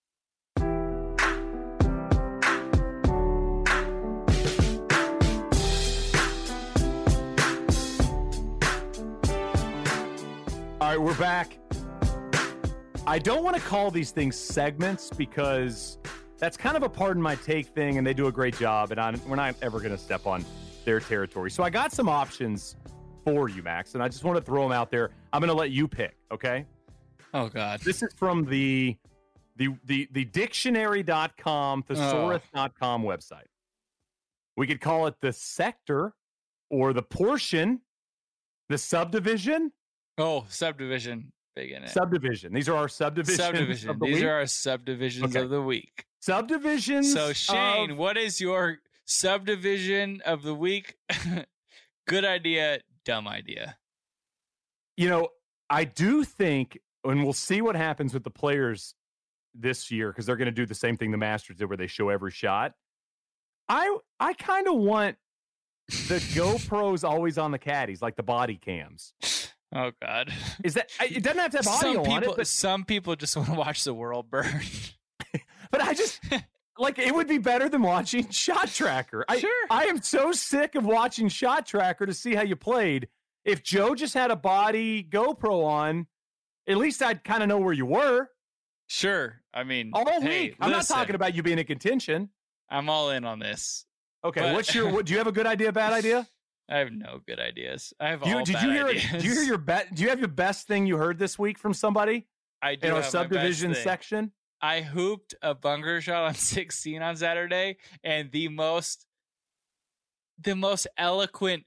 All right, we're back. I don't want to call these things segments because that's kind of a pardon my take thing, and they do a great job, and I'm, we're not ever going to step on their territory. So I got some options for you, Max, and I just want to throw them out there. I'm going to let you pick, okay? Oh God, This is from the the the, the dictionary dot com, thesaurus dot com website. We could call it the sector or the portion, the subdivision. oh subdivision, big in it. Subdivision. These are our subdivisions. Subdivision. Of the These week. are our subdivisions Okay. of the week. Subdivisions. So Shane, of- what is your subdivision of the week? Good idea, dumb idea. you know, I do think, and we'll see what happens with the players this year because they're going to do the same thing the Masters did, where they show every shot. I I kind of want the GoPro's always on the caddies, like the body cams. Oh God. Is that it? Doesn't have to have audio some people, on it. But, some people just want to watch the world burn. but I just like it would be better than watching Shot Tracker. I, Sure. I am so sick of watching Shot Tracker to see how you played. If Joe just had a body GoPro on, at least I'd kind of know where you were. Sure. I mean, all hey, week. I'm listen, not talking about you being in contention. I'm all in on this. Okay, But- what's your? What, do you have a good idea? Bad idea? I have no good ideas. I have Do you, all did bad you hear? ideas. Did you hear your bet? Do you have your best thing you heard this week from somebody I do in our have my best subdivision thing. section? I hooped a bunker shot on sixteen on Saturday, and the most, the most eloquent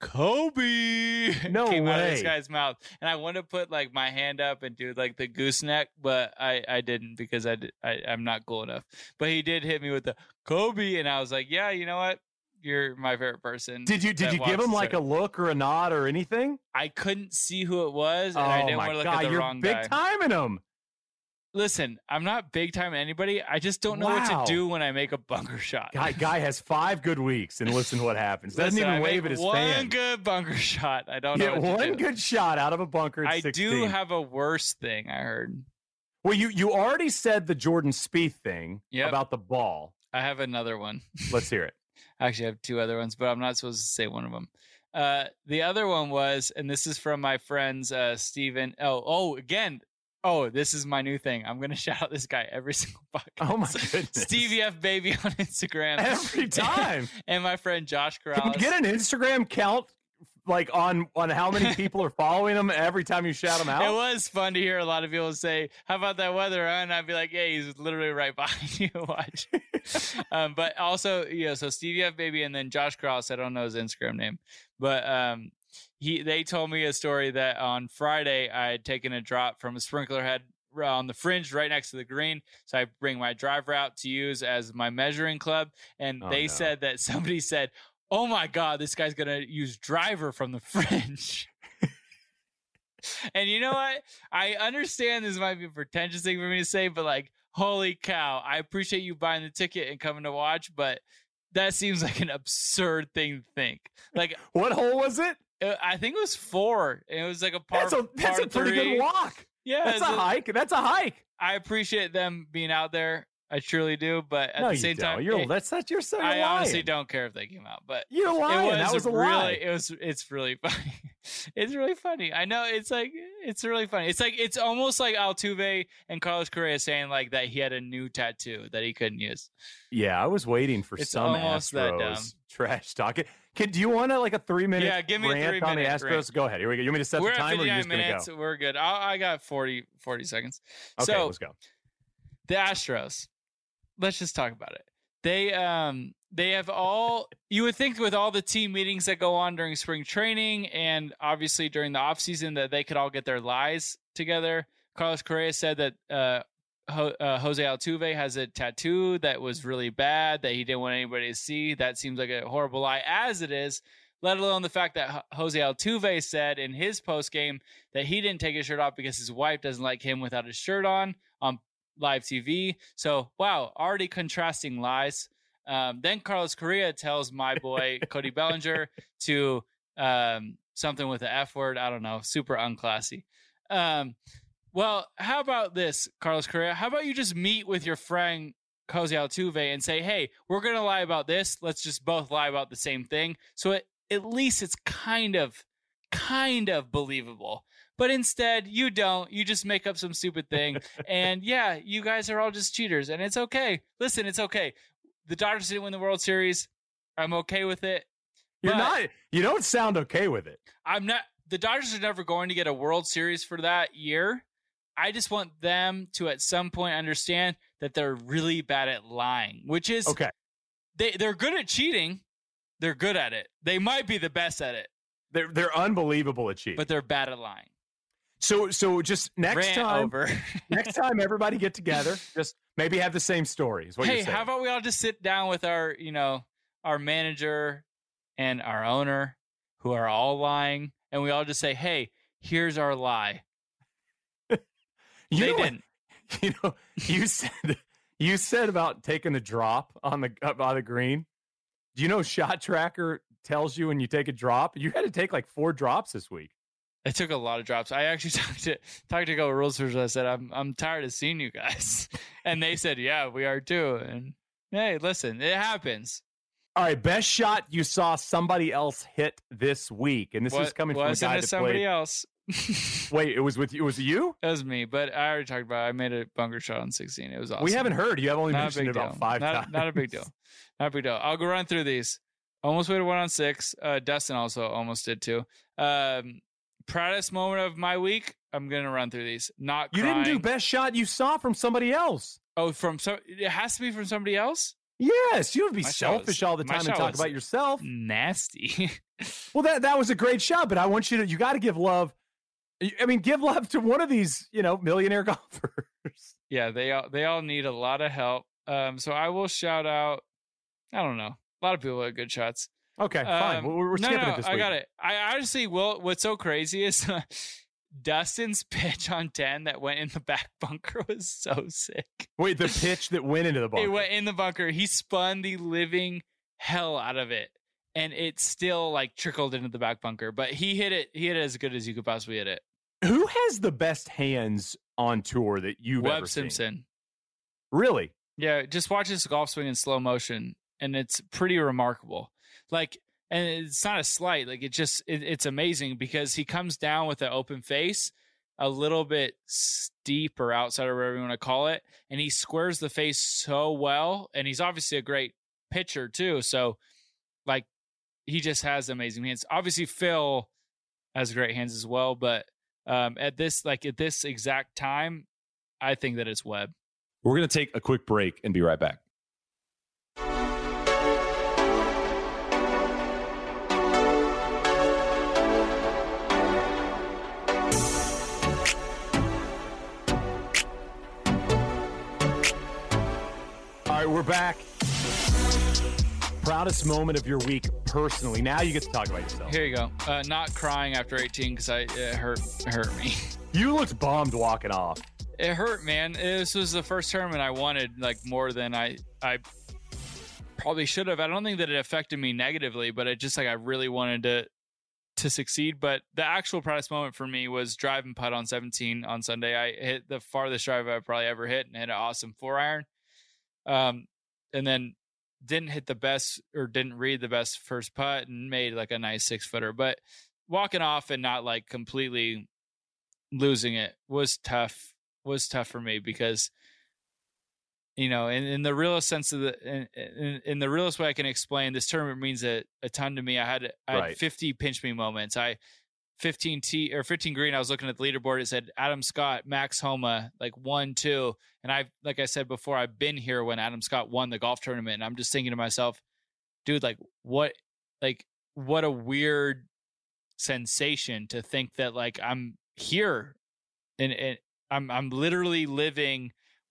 Kobe No came out of this way. guy's mouth. And I wanted to put like my hand up and do like the gooseneck, but I, I didn't because I, did, I I'm not cool enough. But he did hit me with the Kobe, and I was like, yeah, you know what? You're my favorite person. Did you did that you give watches him like it. a look or a nod or anything? I couldn't see who it was, and oh I didn't my want to look god, at the you're wrong big guy. timing him. Listen, I'm not big time anybody. I just don't know Wow. what to do when I make a bunker shot. Guy guy has five good weeks, and listen to what happens. Doesn't Listen, even I wave make at his one fan. good bunker shot. I don't know. Get what to one do. good shot out of a bunker. At I sixteen. do have a worse thing. I heard. Well, you you already said the Jordan Spieth thing Yep. about the ball. I have another one. Let's hear it. Actually, I have two other ones, but I'm not supposed to say one of them. Uh, the other one was, and this is from my friends, uh, Steven. Oh, oh, again. Oh, this is my new thing. I'm going to shout out this guy every single podcast. Oh my goodness, Stevie F Baby on Instagram. every time. And my friend Josh Can Corrales. you get an Instagram count like on on how many people are following him every time you shout him It out? was fun to hear a lot of people say, "How about that weather?" Huh? And I'd be like, "Yeah, he's literally right behind you. Watch." um, but also, yeah. So Stevie F Baby, and then Josh Cross. I don't know his Instagram name, but um, he they told me a story that on Friday I had taken a drop from a sprinkler head on the fringe right next to the green. So I bring my driver out to use as my measuring club, and Oh, they no. said that somebody said, "Oh my God, this guy's gonna use driver from the fringe." And you know what? I understand this might be a pretentious thing for me to say, but like, holy cow, I appreciate you buying the ticket and coming to watch, but that seems like an absurd thing to think. Like, What hole was it? uh, I think it was four. And it was like a par. That's a that's par a pretty three. good walk. Yeah, That's a it's a- hike. That's a hike. I appreciate them being out there. I truly do, but at no, the you same don't. time, You're hey, that's not your son. I You're honestly lying. don't care if they came out, but You're lying. it was, that was a really, lie. it was, it's really funny. It's really funny. I know it's like, it's really funny. It's like, it's almost like Altuve and Carlos Correa saying like that he had a new tattoo that he couldn't use. Yeah, I was waiting for It's some almost that dumb. Astros trash talk. Can, do you want to like a three minute Yeah, give me a rant three on the minute Astros? rant. Go ahead. Here we go. You want me to set We're the at timer or are you fifty-nine just going to minutes. go? We're good. I, I got forty, forty seconds. Okay, so let's go. the Astros, let's just talk about it. They, um, they have all, you would think with all the team meetings that go on during spring training and obviously during the offseason that they could all get their lies together. Carlos Correa said that uh, Ho- uh, Jose Altuve has a tattoo that was really bad that he didn't want anybody to see. That seems like a horrible lie as it is, let alone the fact that H- Jose Altuve said in his post game that he didn't take his shirt off because his wife doesn't like him without his shirt on on live T V. So, wow, already contrasting lies. Um, then Carlos Correa tells my boy Cody Bellinger to um, something with the F word. I don't know, super unclassy. Um, well, how about this, Carlos Correa? How about you just meet with your friend Jose Altuve and say, hey, we're going to lie about this. Let's just both lie about the same thing. So it, at least it's kind of, kind of believable. But instead, you don't. You just make up some stupid thing. And yeah, you guys are all just cheaters. And it's okay. Listen, it's okay. The Dodgers didn't win the World Series. I'm okay with it. You're but not. You don't sound okay with it. I'm not. The Dodgers are never going to get a World Series for that year. I just want them to at some point understand that they're really bad at lying, which is Okay. they, they're good at cheating. They're good at it. They might be the best at it, They're they're unbelievable at cheating. but they're bad at lying. So so just next Rant time, over. next time everybody get together, just maybe have the same story. Is what Hey, you're saying. how about we all just sit down with our, you know, our manager and our owner who are all lying, and we all just say, hey, here's our lie. you they know what- didn't. You know, you said you said about taking the drop on the up on the green. Do you know Shot Tracker tells you when you take a drop. You had to take like four drops this week. I took a lot of drops. I actually talked to talked to a couple of rules I said, I'm I'm tired of seeing you guys. And they said, yeah, we are too. And hey, listen, it happens. All right, best shot you saw somebody else hit this week. And this what, is coming from a wasn't guy it that somebody played... else. Wait, it was with you. It was you? It was me, but I already talked about it. I made a bunker shot on sixteen. It was awesome. We haven't heard. You have only not mentioned it about deal. five not, times. Not a big deal. Not a big deal. I'll go run through these. Almost waited one on six. Uh, Dustin also almost did too. Um, proudest moment of my week. I'm gonna run through these. Not you crying. didn't do best shot you saw from somebody else. Oh, from so it has to be from somebody else. Yes, you would be My selfish was, all the time and talk about yourself. Nasty. Well, that that was a great shot, but I want you to. You got to give love. I mean, give love to one of these, you know, millionaire golfers. Yeah, they all they all need a lot of help. Um, so I will shout out. I don't know. A lot of people have good shots. Okay, fine. Um, We're, we're no, skipping no, it this I week. got it. I honestly will. What's so crazy is uh, Dustin's pitch on ten that went in the back bunker was so sick. Wait, the pitch that went into the bunker. It went in the bunker. He spun the living hell out of it, and it still like trickled into the back bunker. But he hit it. He hit it as good as you could possibly hit it. Who has the best hands on tour that you've Webb ever seen? Simpson. Really? Yeah, just watch his golf swing in slow motion, and it's pretty remarkable. Like, and it's not a slight. Like, it just it, it's amazing because he comes down with an open face, a little bit steep or outside or whatever you want to call it, and he squares the face so well. And he's obviously a great pitcher too. So, like, he just has amazing hands. Obviously, Phil has great hands as well, but um, at this like at this exact time, I think that it's Webb. We're going to take a quick break and be right back. All right, we're back. Proudest moment of your week personally. Now you get to talk about yourself. Here you go. Uh, not crying after eighteen because I it hurt it hurt me. You looked bummed walking off. It hurt, man. This was the first tournament I wanted, like, more than I I probably should have. I don't think that it affected me negatively, but it just like I really wanted to to succeed. But the actual proudest moment for me was drive and putt on seventeen on Sunday. I hit the farthest drive I've probably ever hit and hit an awesome four iron. Um, and then didn't hit the best or didn't read the best first putt and made like a nice six footer. But walking off and not like completely losing it was tough. was tough for me because, you know, in, in the realest sense of the, in, in, in the realest way I can explain, this tournament means a, a ton to me. I had, I Right. had fifty pinch me moments. I fifteen T or fifteen green. I was looking at the leaderboard. It said Adam Scott, Max Homa, like one, two. And I, like I said before, I've been here when Adam Scott won the golf tournament. And I'm just thinking to myself, dude, like what, like what a weird sensation to think that like I'm here and, and I'm I'm literally living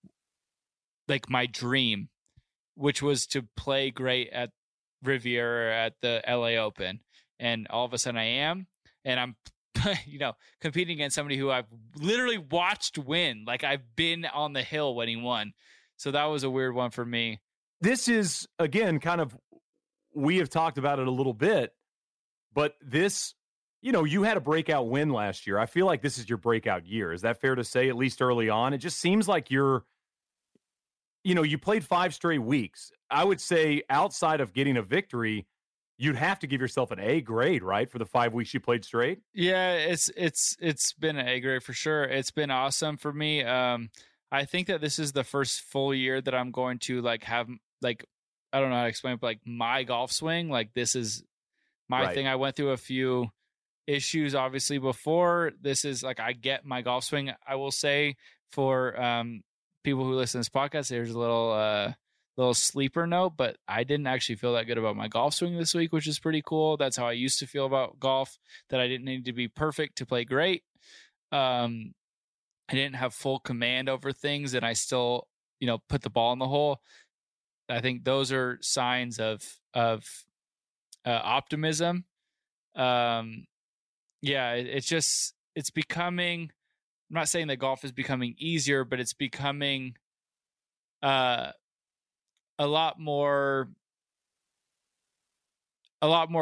like my dream, which was to play great at Riviera at the L A Open. And all of a sudden I am, and I'm, you know, competing against somebody who I've literally watched win. Like I've been on the hill when he won. So that was a weird one for me. This is, again, kind of, we have talked about it a little bit, but this, you know, you had a breakout win last year. I feel like this is your breakout year. Is that fair to say, at least early on? It just seems like you're, you know, you played five straight weeks. I would say outside of getting a victory, you'd have to give yourself an A grade, right, for the five weeks you played straight? Yeah, it's it's it's been an A grade for sure. It's been awesome for me. Um, I think that this is the first full year that I'm going to like have like I don't know how to explain it, but like my golf swing. Like this is my Right. thing. I went through a few issues obviously before. This is like I get my golf swing. I will say for um people who listen to this podcast, there's a little uh little sleeper note, but I didn't actually feel that good about my golf swing this week, which is pretty cool. That's how I used to feel about golf, that I didn't need to be perfect to play great. Um, I didn't have full command over things, and I still, you know, put the ball in the hole. I think those are signs of of uh, optimism. Um, yeah, it, it's just it's becoming. I'm not saying that golf is becoming easier, but it's becoming uh, a lot more, a lot more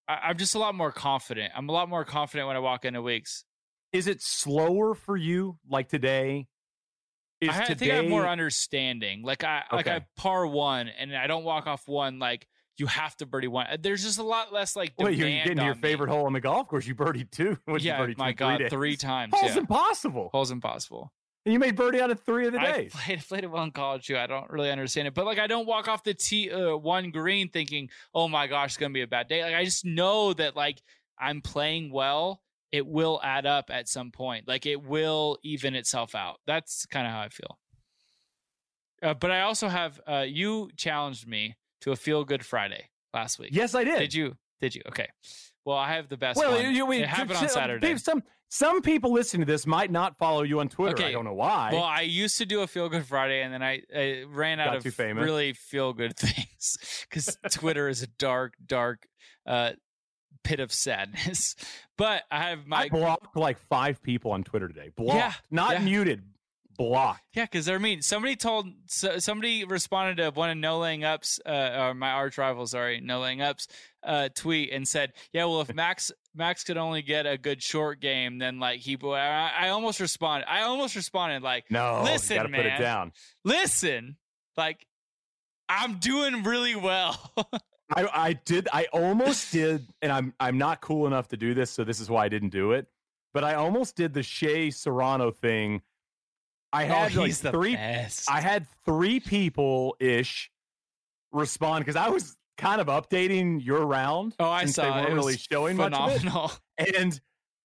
I, I'm just a lot more confident. I'm a lot more confident when I walk into weeks. Is it slower for you like today? Is I, today... I think I have more understanding. Like I okay. like I par one and I don't walk off one like you have to birdie one. There's just a lot less like demand. Well, you're getting to your me. favorite hole on the golf course. You birdied two. What, yeah, you birdied my two, God, three, three times. Hole's yeah. impossible. Hole's impossible. And you made birdie out of three of the I days. played, played it well in college too. I don't really understand it, but like I don't walk off the tee uh, one green thinking, "Oh my gosh, it's gonna be a bad day." Like I just know that like I'm playing well. It will add up at some point. Like it will even itself out. That's kind of how I feel. Uh, but I also have uh, you challenged me to a Feel Good Friday last week. Yes, I did. Did you? Did you? Okay. Well, I have the best well, one. You, we, it happened on Saturday. Some some people listening to this might not follow you on Twitter. Okay. I don't know why. Well, I used to do a Feel Good Friday, and then I, I ran out Got of famous. really feel good things because Twitter is a dark, dark uh, pit of sadness. But I have my I blocked like five people on Twitter today. Blocked, yeah, not yeah. muted. Blocked. Yeah, because they're mean. Somebody told so, somebody responded to one of No Laying Up's, uh, or my arch rival, sorry, No Laying Up's uh, tweet and said, "Yeah, well, if Max Max could only get a good short game, then like he." I, I almost responded. I almost responded like, "No, listen, you gotta man, put it down. Listen, like I'm doing really well." I, I did. I almost did, and I'm I'm not cool enough to do this, so this is why I didn't do it. But I almost did the Shea Serrano thing. I had oh, like he's the three. Best. I had three people ish respond because I was kind of updating your round. Oh, I since saw they weren't it. really was showing phenomenal. much of it. And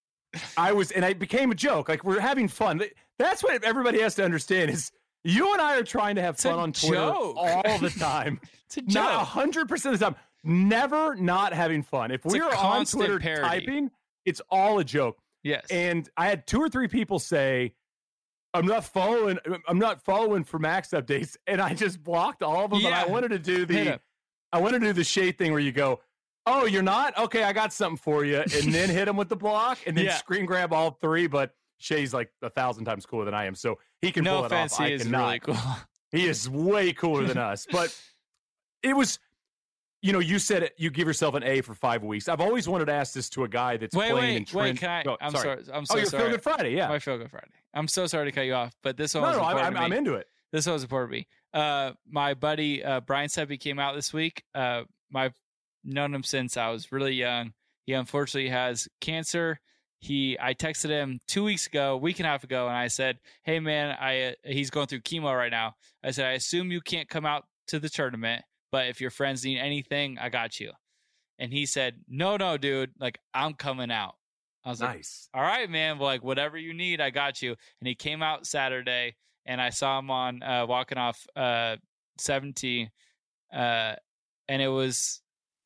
I was, and it became a joke. Like we're having fun. That's what everybody has to understand is you and I are trying to have it's fun on Twitter joke. all the time. It's a joke. Not a hundred percent of the time. Never not having fun. If it's we're on Twitter parody. typing, it's all a joke. Yes. And I had two or three people say, I'm not following. I'm not following for Max updates, and I just blocked all of them. Yeah. But I wanted to do the, I wanted to do the shade thing where you go, "Oh, you're not? Okay, I got something for you," and then hit him with the block, and then yeah. screen grab all three. But Shay's like a thousand times cooler than I am, so he can no pull offense, it off. He I is cannot. really cool. He is way cooler than us. But it was, you know, you said it. You give yourself an A for five weeks. I've always wanted to ask this to a guy that's wait, playing wait, in trend. Wait, can I? Oh, I'm sorry. sorry. I'm so oh, you're sorry. Feel Good Friday, yeah. My Feel Good Friday. I'm so sorry to cut you off, but this one no, was no, important I'm, to me. I'm into it. This one was important to me. Uh, my buddy uh, Brian Seppi came out this week. Uh, my known him since I was really young. He unfortunately has cancer. He, I texted him two weeks ago, week and a half ago, and I said, "Hey man, I uh, he's going through chemo right now." I said, "I assume you can't come out to the tournament, but if your friends need anything, I got you." And he said, "No, no, dude, like I'm coming out." I was nice. like, "All right, man. Well, like whatever you need, I got you." And he came out Saturday, and I saw him on uh, walking off uh, seventeen, uh, and it was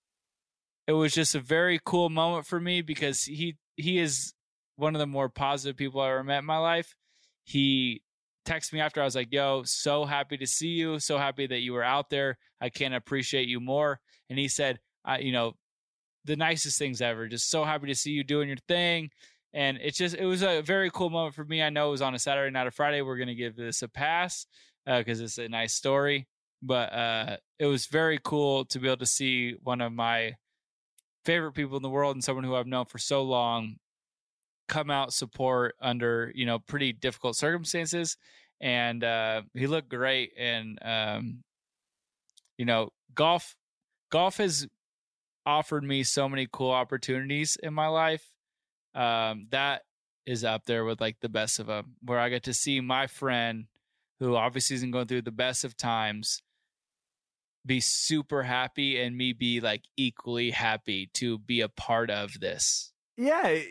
it was just a very cool moment for me because he he is one of the more positive people I ever met in my life. He texted me after. I was like, "Yo, so happy to see you. So happy that you were out there. I can't appreciate you more." And he said, I, you know, the nicest things ever. Just so happy to see you doing your thing. And it's just, it was a very cool moment for me. I know it was on a Saturday, not a Friday. We're going to give this a pass because uh, it's a nice story. But uh, it was very cool to be able to see one of my favorite people in the world and someone who I've known for so long come out support under, you know, pretty difficult circumstances. And uh, he looked great. And, um, you know, golf, golf has offered me so many cool opportunities in my life. Um, that is up there with like the best of them, where I get to see my friend who obviously isn't going through the best of times be super happy and me be like equally happy to be a part of this. Yeah.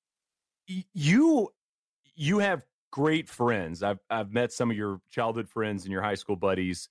You, you have great friends. I've, I've met some of your childhood friends and your high school buddies.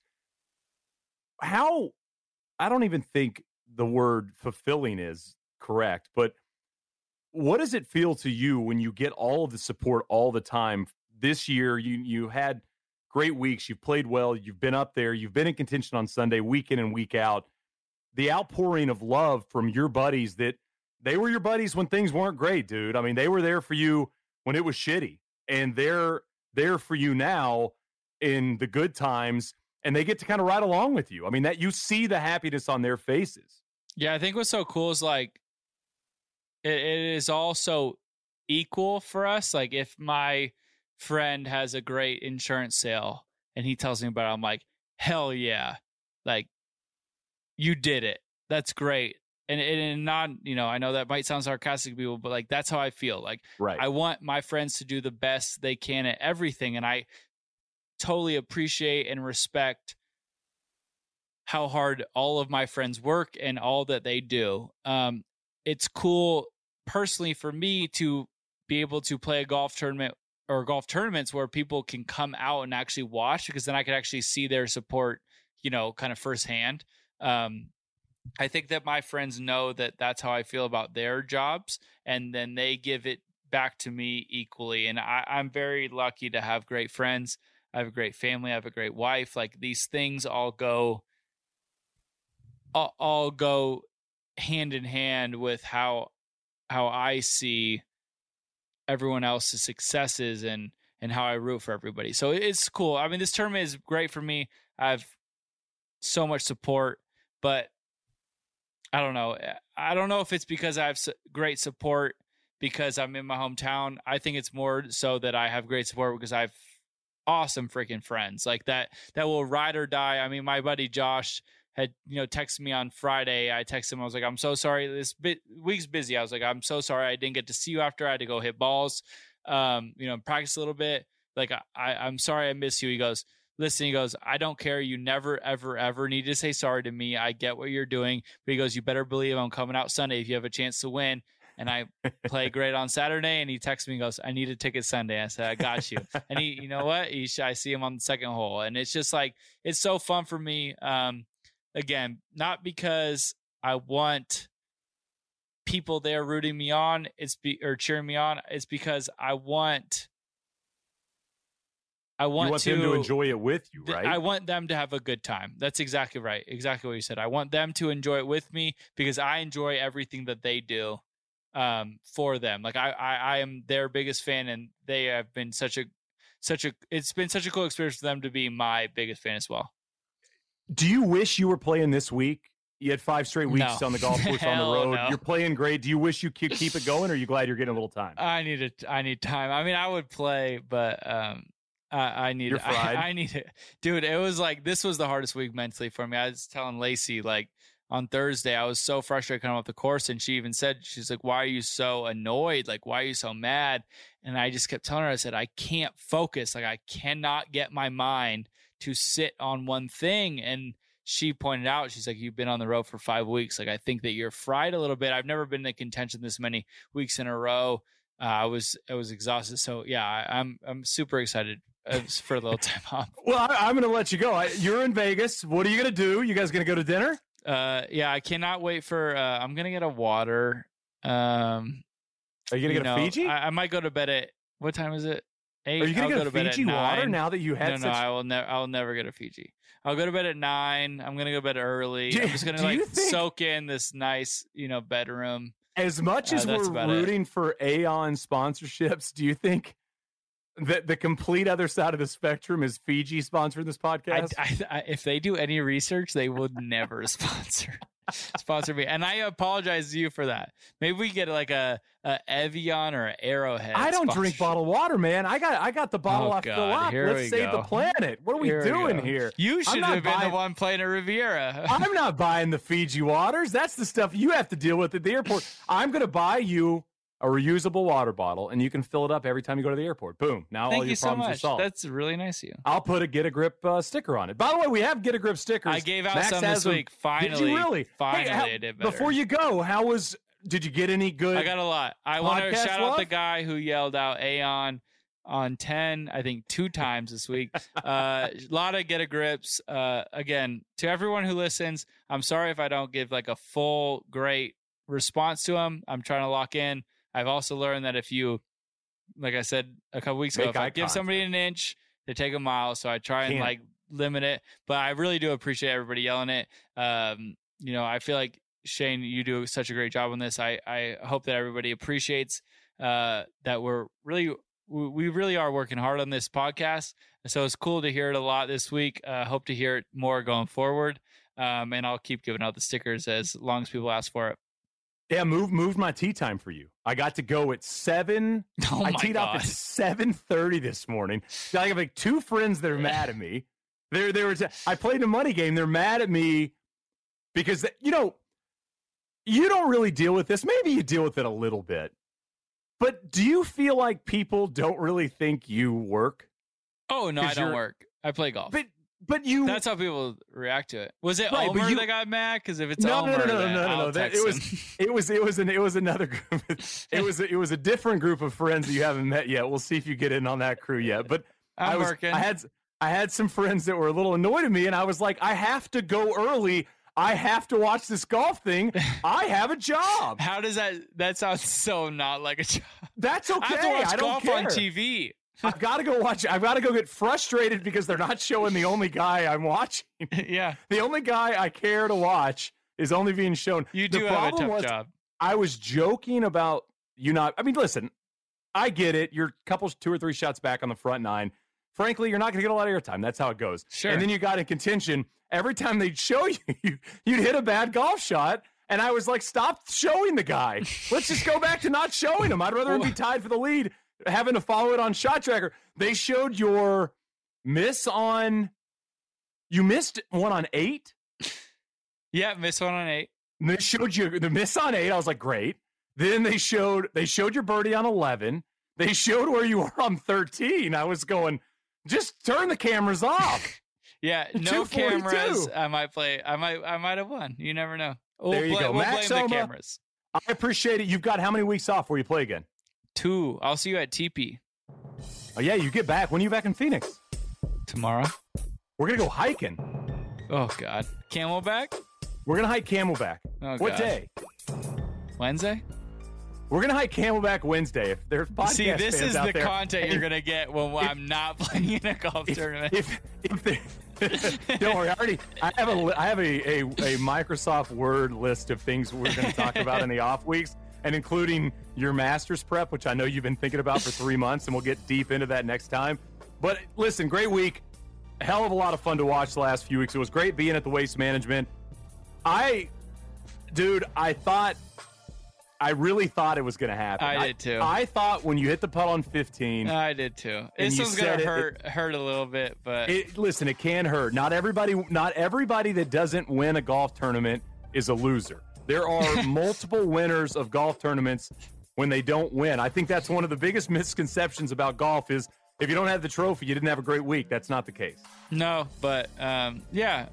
How, I don't even think the word fulfilling is correct, but what does it feel to you when you get all of the support all the time? This year, you you had great weeks. You've played well. You've been up there. You've been in contention on Sunday, week in and week out. The outpouring of love from your buddies that they were your buddies when things weren't great, dude. I mean, they were there for you when it was shitty, and they're there for you now in the good times, and they get to kind of ride along with you. I mean, that you see the happiness on their faces. Yeah, I think what's so cool is like it, it is also equal for us. Like if my friend has a great insurance sale and he tells me about it, I'm like, hell yeah. Like you did it. That's great. And, and not, you know, I know that might sound sarcastic to people, but like, that's how I feel. Like right. I want my friends to do the best they can at everything. And I totally appreciate and respect how hard all of my friends work and all that they do. Um, it's cool personally for me to be able to play a golf tournament or golf tournaments where people can come out and actually watch, because then I could actually see their support, you know, kind of firsthand. Um, I think that my friends know that that's how I feel about their jobs, and then they give it back to me equally. And I, I'm very lucky to have great friends. I have a great family. I have a great wife. Like these things all go, all, all go hand in hand with how, how I see everyone else's successes and, and how I root for everybody. So it's cool. I mean, this tournament is great for me. I have so much support, but I don't know. I don't know if it's because I have great support because I'm in my hometown. I think it's more so that I have great support because I have awesome freaking friends like that, that will ride or die. I mean, my buddy Josh had, you know, texted me on Friday. I texted him. I was like, I'm so sorry. This bit, week's busy. I was like, I'm so sorry. I didn't get to see you after. I had to go hit balls, um, you know, practice a little bit. Like, I, I'm sorry I miss you. He goes, listen, he goes, I don't care. You never, ever, ever need to say sorry to me. I get what you're doing. But he goes, you better believe I'm coming out Sunday if you have a chance to win. And I play great on Saturday. And he texts me and goes, I need a ticket Sunday. I said, I got you. And he, you know what? He, I see him on the second hole. And it's just like, it's so fun for me. Um, again, not because I want people there rooting me on, it's be, or cheering me on. It's because I want, I want, you want to, them to enjoy it with you, right? I want them to have a good time. That's exactly right. Exactly what you said. I want them to enjoy it with me because I enjoy everything that they do um, for them. Like I, I, I am their biggest fan, and they have been such a, such a, it's been such a cool experience for them to be my biggest fan as well. Do you wish you were playing this week? You had five straight weeks no. on the golf course on the road. No. You're playing great. Do you wish you could keep it going, or are you glad you're getting a little time? I need it. I need time. I mean, I would play, but um, I, I need. You're fried. I, I need it, dude. It was like this was the hardest week mentally for me. I was telling Lacey like on Thursday, I was so frustrated coming off the course, and she even said, she's like, "Why are you so annoyed? Like, why are you so mad?" And I just kept telling her, I said, "I can't focus. Like, I cannot get my mind to sit on one thing." And she pointed out, she's like, "You've been on the road for five weeks. Like, I think that you're fried a little bit. I've never been in contention this many weeks in a row. Uh, I was, I was exhausted." So yeah, I, I'm, I'm super excited uh, for a little time off. Well, I, I'm going to let you go. I, you're in Vegas. What are you going to do? You guys going to go to dinner? Uh, yeah, I cannot wait for, uh, I'm going to get a water. Um, are you going to get know, a Fiji? I, I might go to bed at, what time is it? Eight. Are you going to get go a Fiji water now that you had no, such... No, I will never, I'll never get a Fiji. I'll go to bed at nine. I'm going to go to bed early. Do, I'm just going to like think... soak in this nice, you know, bedroom. As much as uh, we're rooting it. for Aon sponsorships, do you think that the complete other side of the spectrum is Fiji sponsoring this podcast? I, I, I, if they do any research, they would never sponsor sponsor me. And I apologize to you for that. Maybe we get like a, a Evian or an Arrowhead. I don't drink bottled water, man. I got I got the bottle oh, I fill up. Let's save go. the planet. What are we here doing we here? You should have been buying... the one playing a Riviera. I'm not buying the Fiji waters. That's the stuff you have to deal with at the airport. I'm going to buy you a reusable water bottle, and you can fill it up every time you go to the airport. Boom. Now Thank all your you problems so much. are solved. That's really nice of you. I'll put a Get a Grip uh, sticker on it. By the way, we have Get a Grip stickers. I gave out Max some this week. Them. Finally. Did you really? Finally, hey, how, I did better. Before you go, how was... Did you get any good? I got a lot. I want to shout love? out the guy who yelled out Aon on ten, I think two times this week. Uh, a lot of Get a Grips. Uh, again, to everyone who listens, I'm sorry if I don't give like a full, great response to them. I'm trying to lock in. I've also learned that if you, like I said a couple weeks ago, Make if I contact. give somebody an inch, they take a mile. So I try and Can't. like limit it. But I really do appreciate everybody yelling it. Um, you know, I feel like Shane, you do such a great job on this. I, I hope that everybody appreciates uh, that we're really, we really are working hard on this podcast. So it's cool to hear it a lot this week. I uh, hope to hear it more going forward. Um, and I'll keep giving out the stickers as long as people ask for it. Yeah, moved moved my tee time for you. I got to go at seven. Oh I my teed God. off at seven thirty this morning. I have like two friends that are mad at me. They're they were. I played a money game. They're mad at me because you know you don't really deal with this. Maybe you deal with it a little bit, but do you feel like people don't really think you work? Oh no, I 'Cause don't you're- work. I play golf. But but you. That's how people react to it. Was it Right, but Omer you- that got mad? Because if it's no, Omer, no, no, no, then no, no, I'll no. That, text it was him. it was it was an it was another group. It was it was a different group of friends that you haven't met yet. We'll see if you get in on that crew yet. But I'm I was working. I had I had some friends that were a little annoyed at me, and I was like, I have to go early. I have to watch this golf thing. I have a job. How does that? That sounds so not like a job. That's okay. I have to watch I don't golf care. on T V. I've got to go watch. I've got to go get frustrated because they're not showing the only guy I'm watching. Yeah, The only guy I care to watch is only being shown. you The do have a problem tough was, job. I was joking about you not. I mean, listen, I get it. You're a couple, two or three shots back on the front nine. Frankly, you're not going to get a lot of airtime. That's how it goes. Sure. And then you got in contention. Every time they'd show you, you'd hit a bad golf shot. And I was like, stop showing the guy. Let's just go back to not showing him. I'd rather him be tied for the lead, having to follow it on Shot Tracker. They showed your miss on, you missed one on eight. Yeah, miss one on eight. And they showed you the miss on eight. I was like, great. Then they showed they showed your birdie on eleven. They showed where you were on thirteen. I was going, just turn the cameras off. Yeah, no two forty-two. cameras. I might play. I might. I might have won. You never know. We'll There you bla- go. We'll Max blame the Homa. cameras. I appreciate it. You've got how many weeks off before you play again? Two. I'll see you at T P Oh yeah, you get back. When are you back in Phoenix? tomorrow. We're gonna go hiking. Oh God, Camelback. We're gonna hike Camelback. Oh, What God. day? Wednesday. We're gonna hike Camelback Wednesday. If there's podcast See, this fans is out the there, content you're if- gonna get when if- I'm not playing in a golf if, tournament. If if they, don't worry, I already I have a li- I have a, a a Microsoft Word list of things we're going to talk about in the off weeks, and including your Masters prep, which I know you've been thinking about for three months, and we'll get deep into that next time. But listen, great week, hell of a lot of fun to watch the last few weeks. It was great being at the Waste Management. I, dude, I thought. I really thought it was going to happen. I did too. I thought when you hit the putt on fifteen, I did too. And This you one's said gonna it- hurt hurt a little bit, but It, listen, it can hurt. Not everybody, not everybody that doesn't win a golf tournament is a loser. There are multiple winners of golf tournaments when they don't win. I think that's one of the biggest misconceptions about golf is if you don't have the trophy, you didn't have a great week. That's not the case. no. But um, yeah,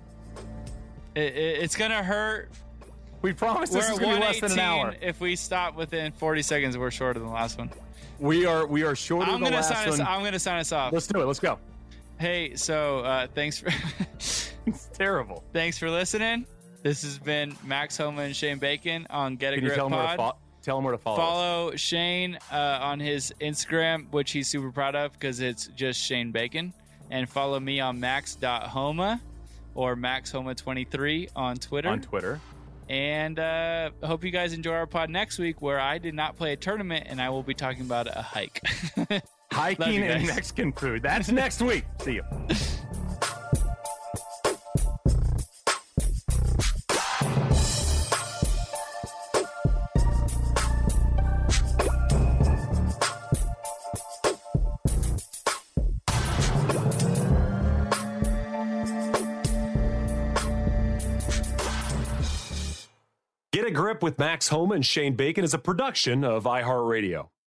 it, it, it's gonna hurt. We promise this We're is at going to be one less than an hour. eighteen. If we stop within forty seconds, we're shorter than the last one. We are we are shorter I'm than the gonna last sign us. one. I'm gonna sign us off. Let's do it. Let's go. Hey, so uh, thanks for It's terrible. thanks for listening. This has been Max Homa and Shane Bacon on Get a Can you Grip tell them where to, Pod. fo- tell them where to follow, us? Follow Shane uh, on his Instagram, which he's super proud of because it's just Shane Bacon. And follow me on max dot homa or max homa twenty-three on Twitter. on Twitter. And uh, hope you guys enjoy our pod next week where I did not play a tournament and I will be talking about a hike. Love Hiking you and guys. Mexican food. That's next week. See you. Get a Grip with Max Homa and Shane Bacon is a production of iHeartRadio.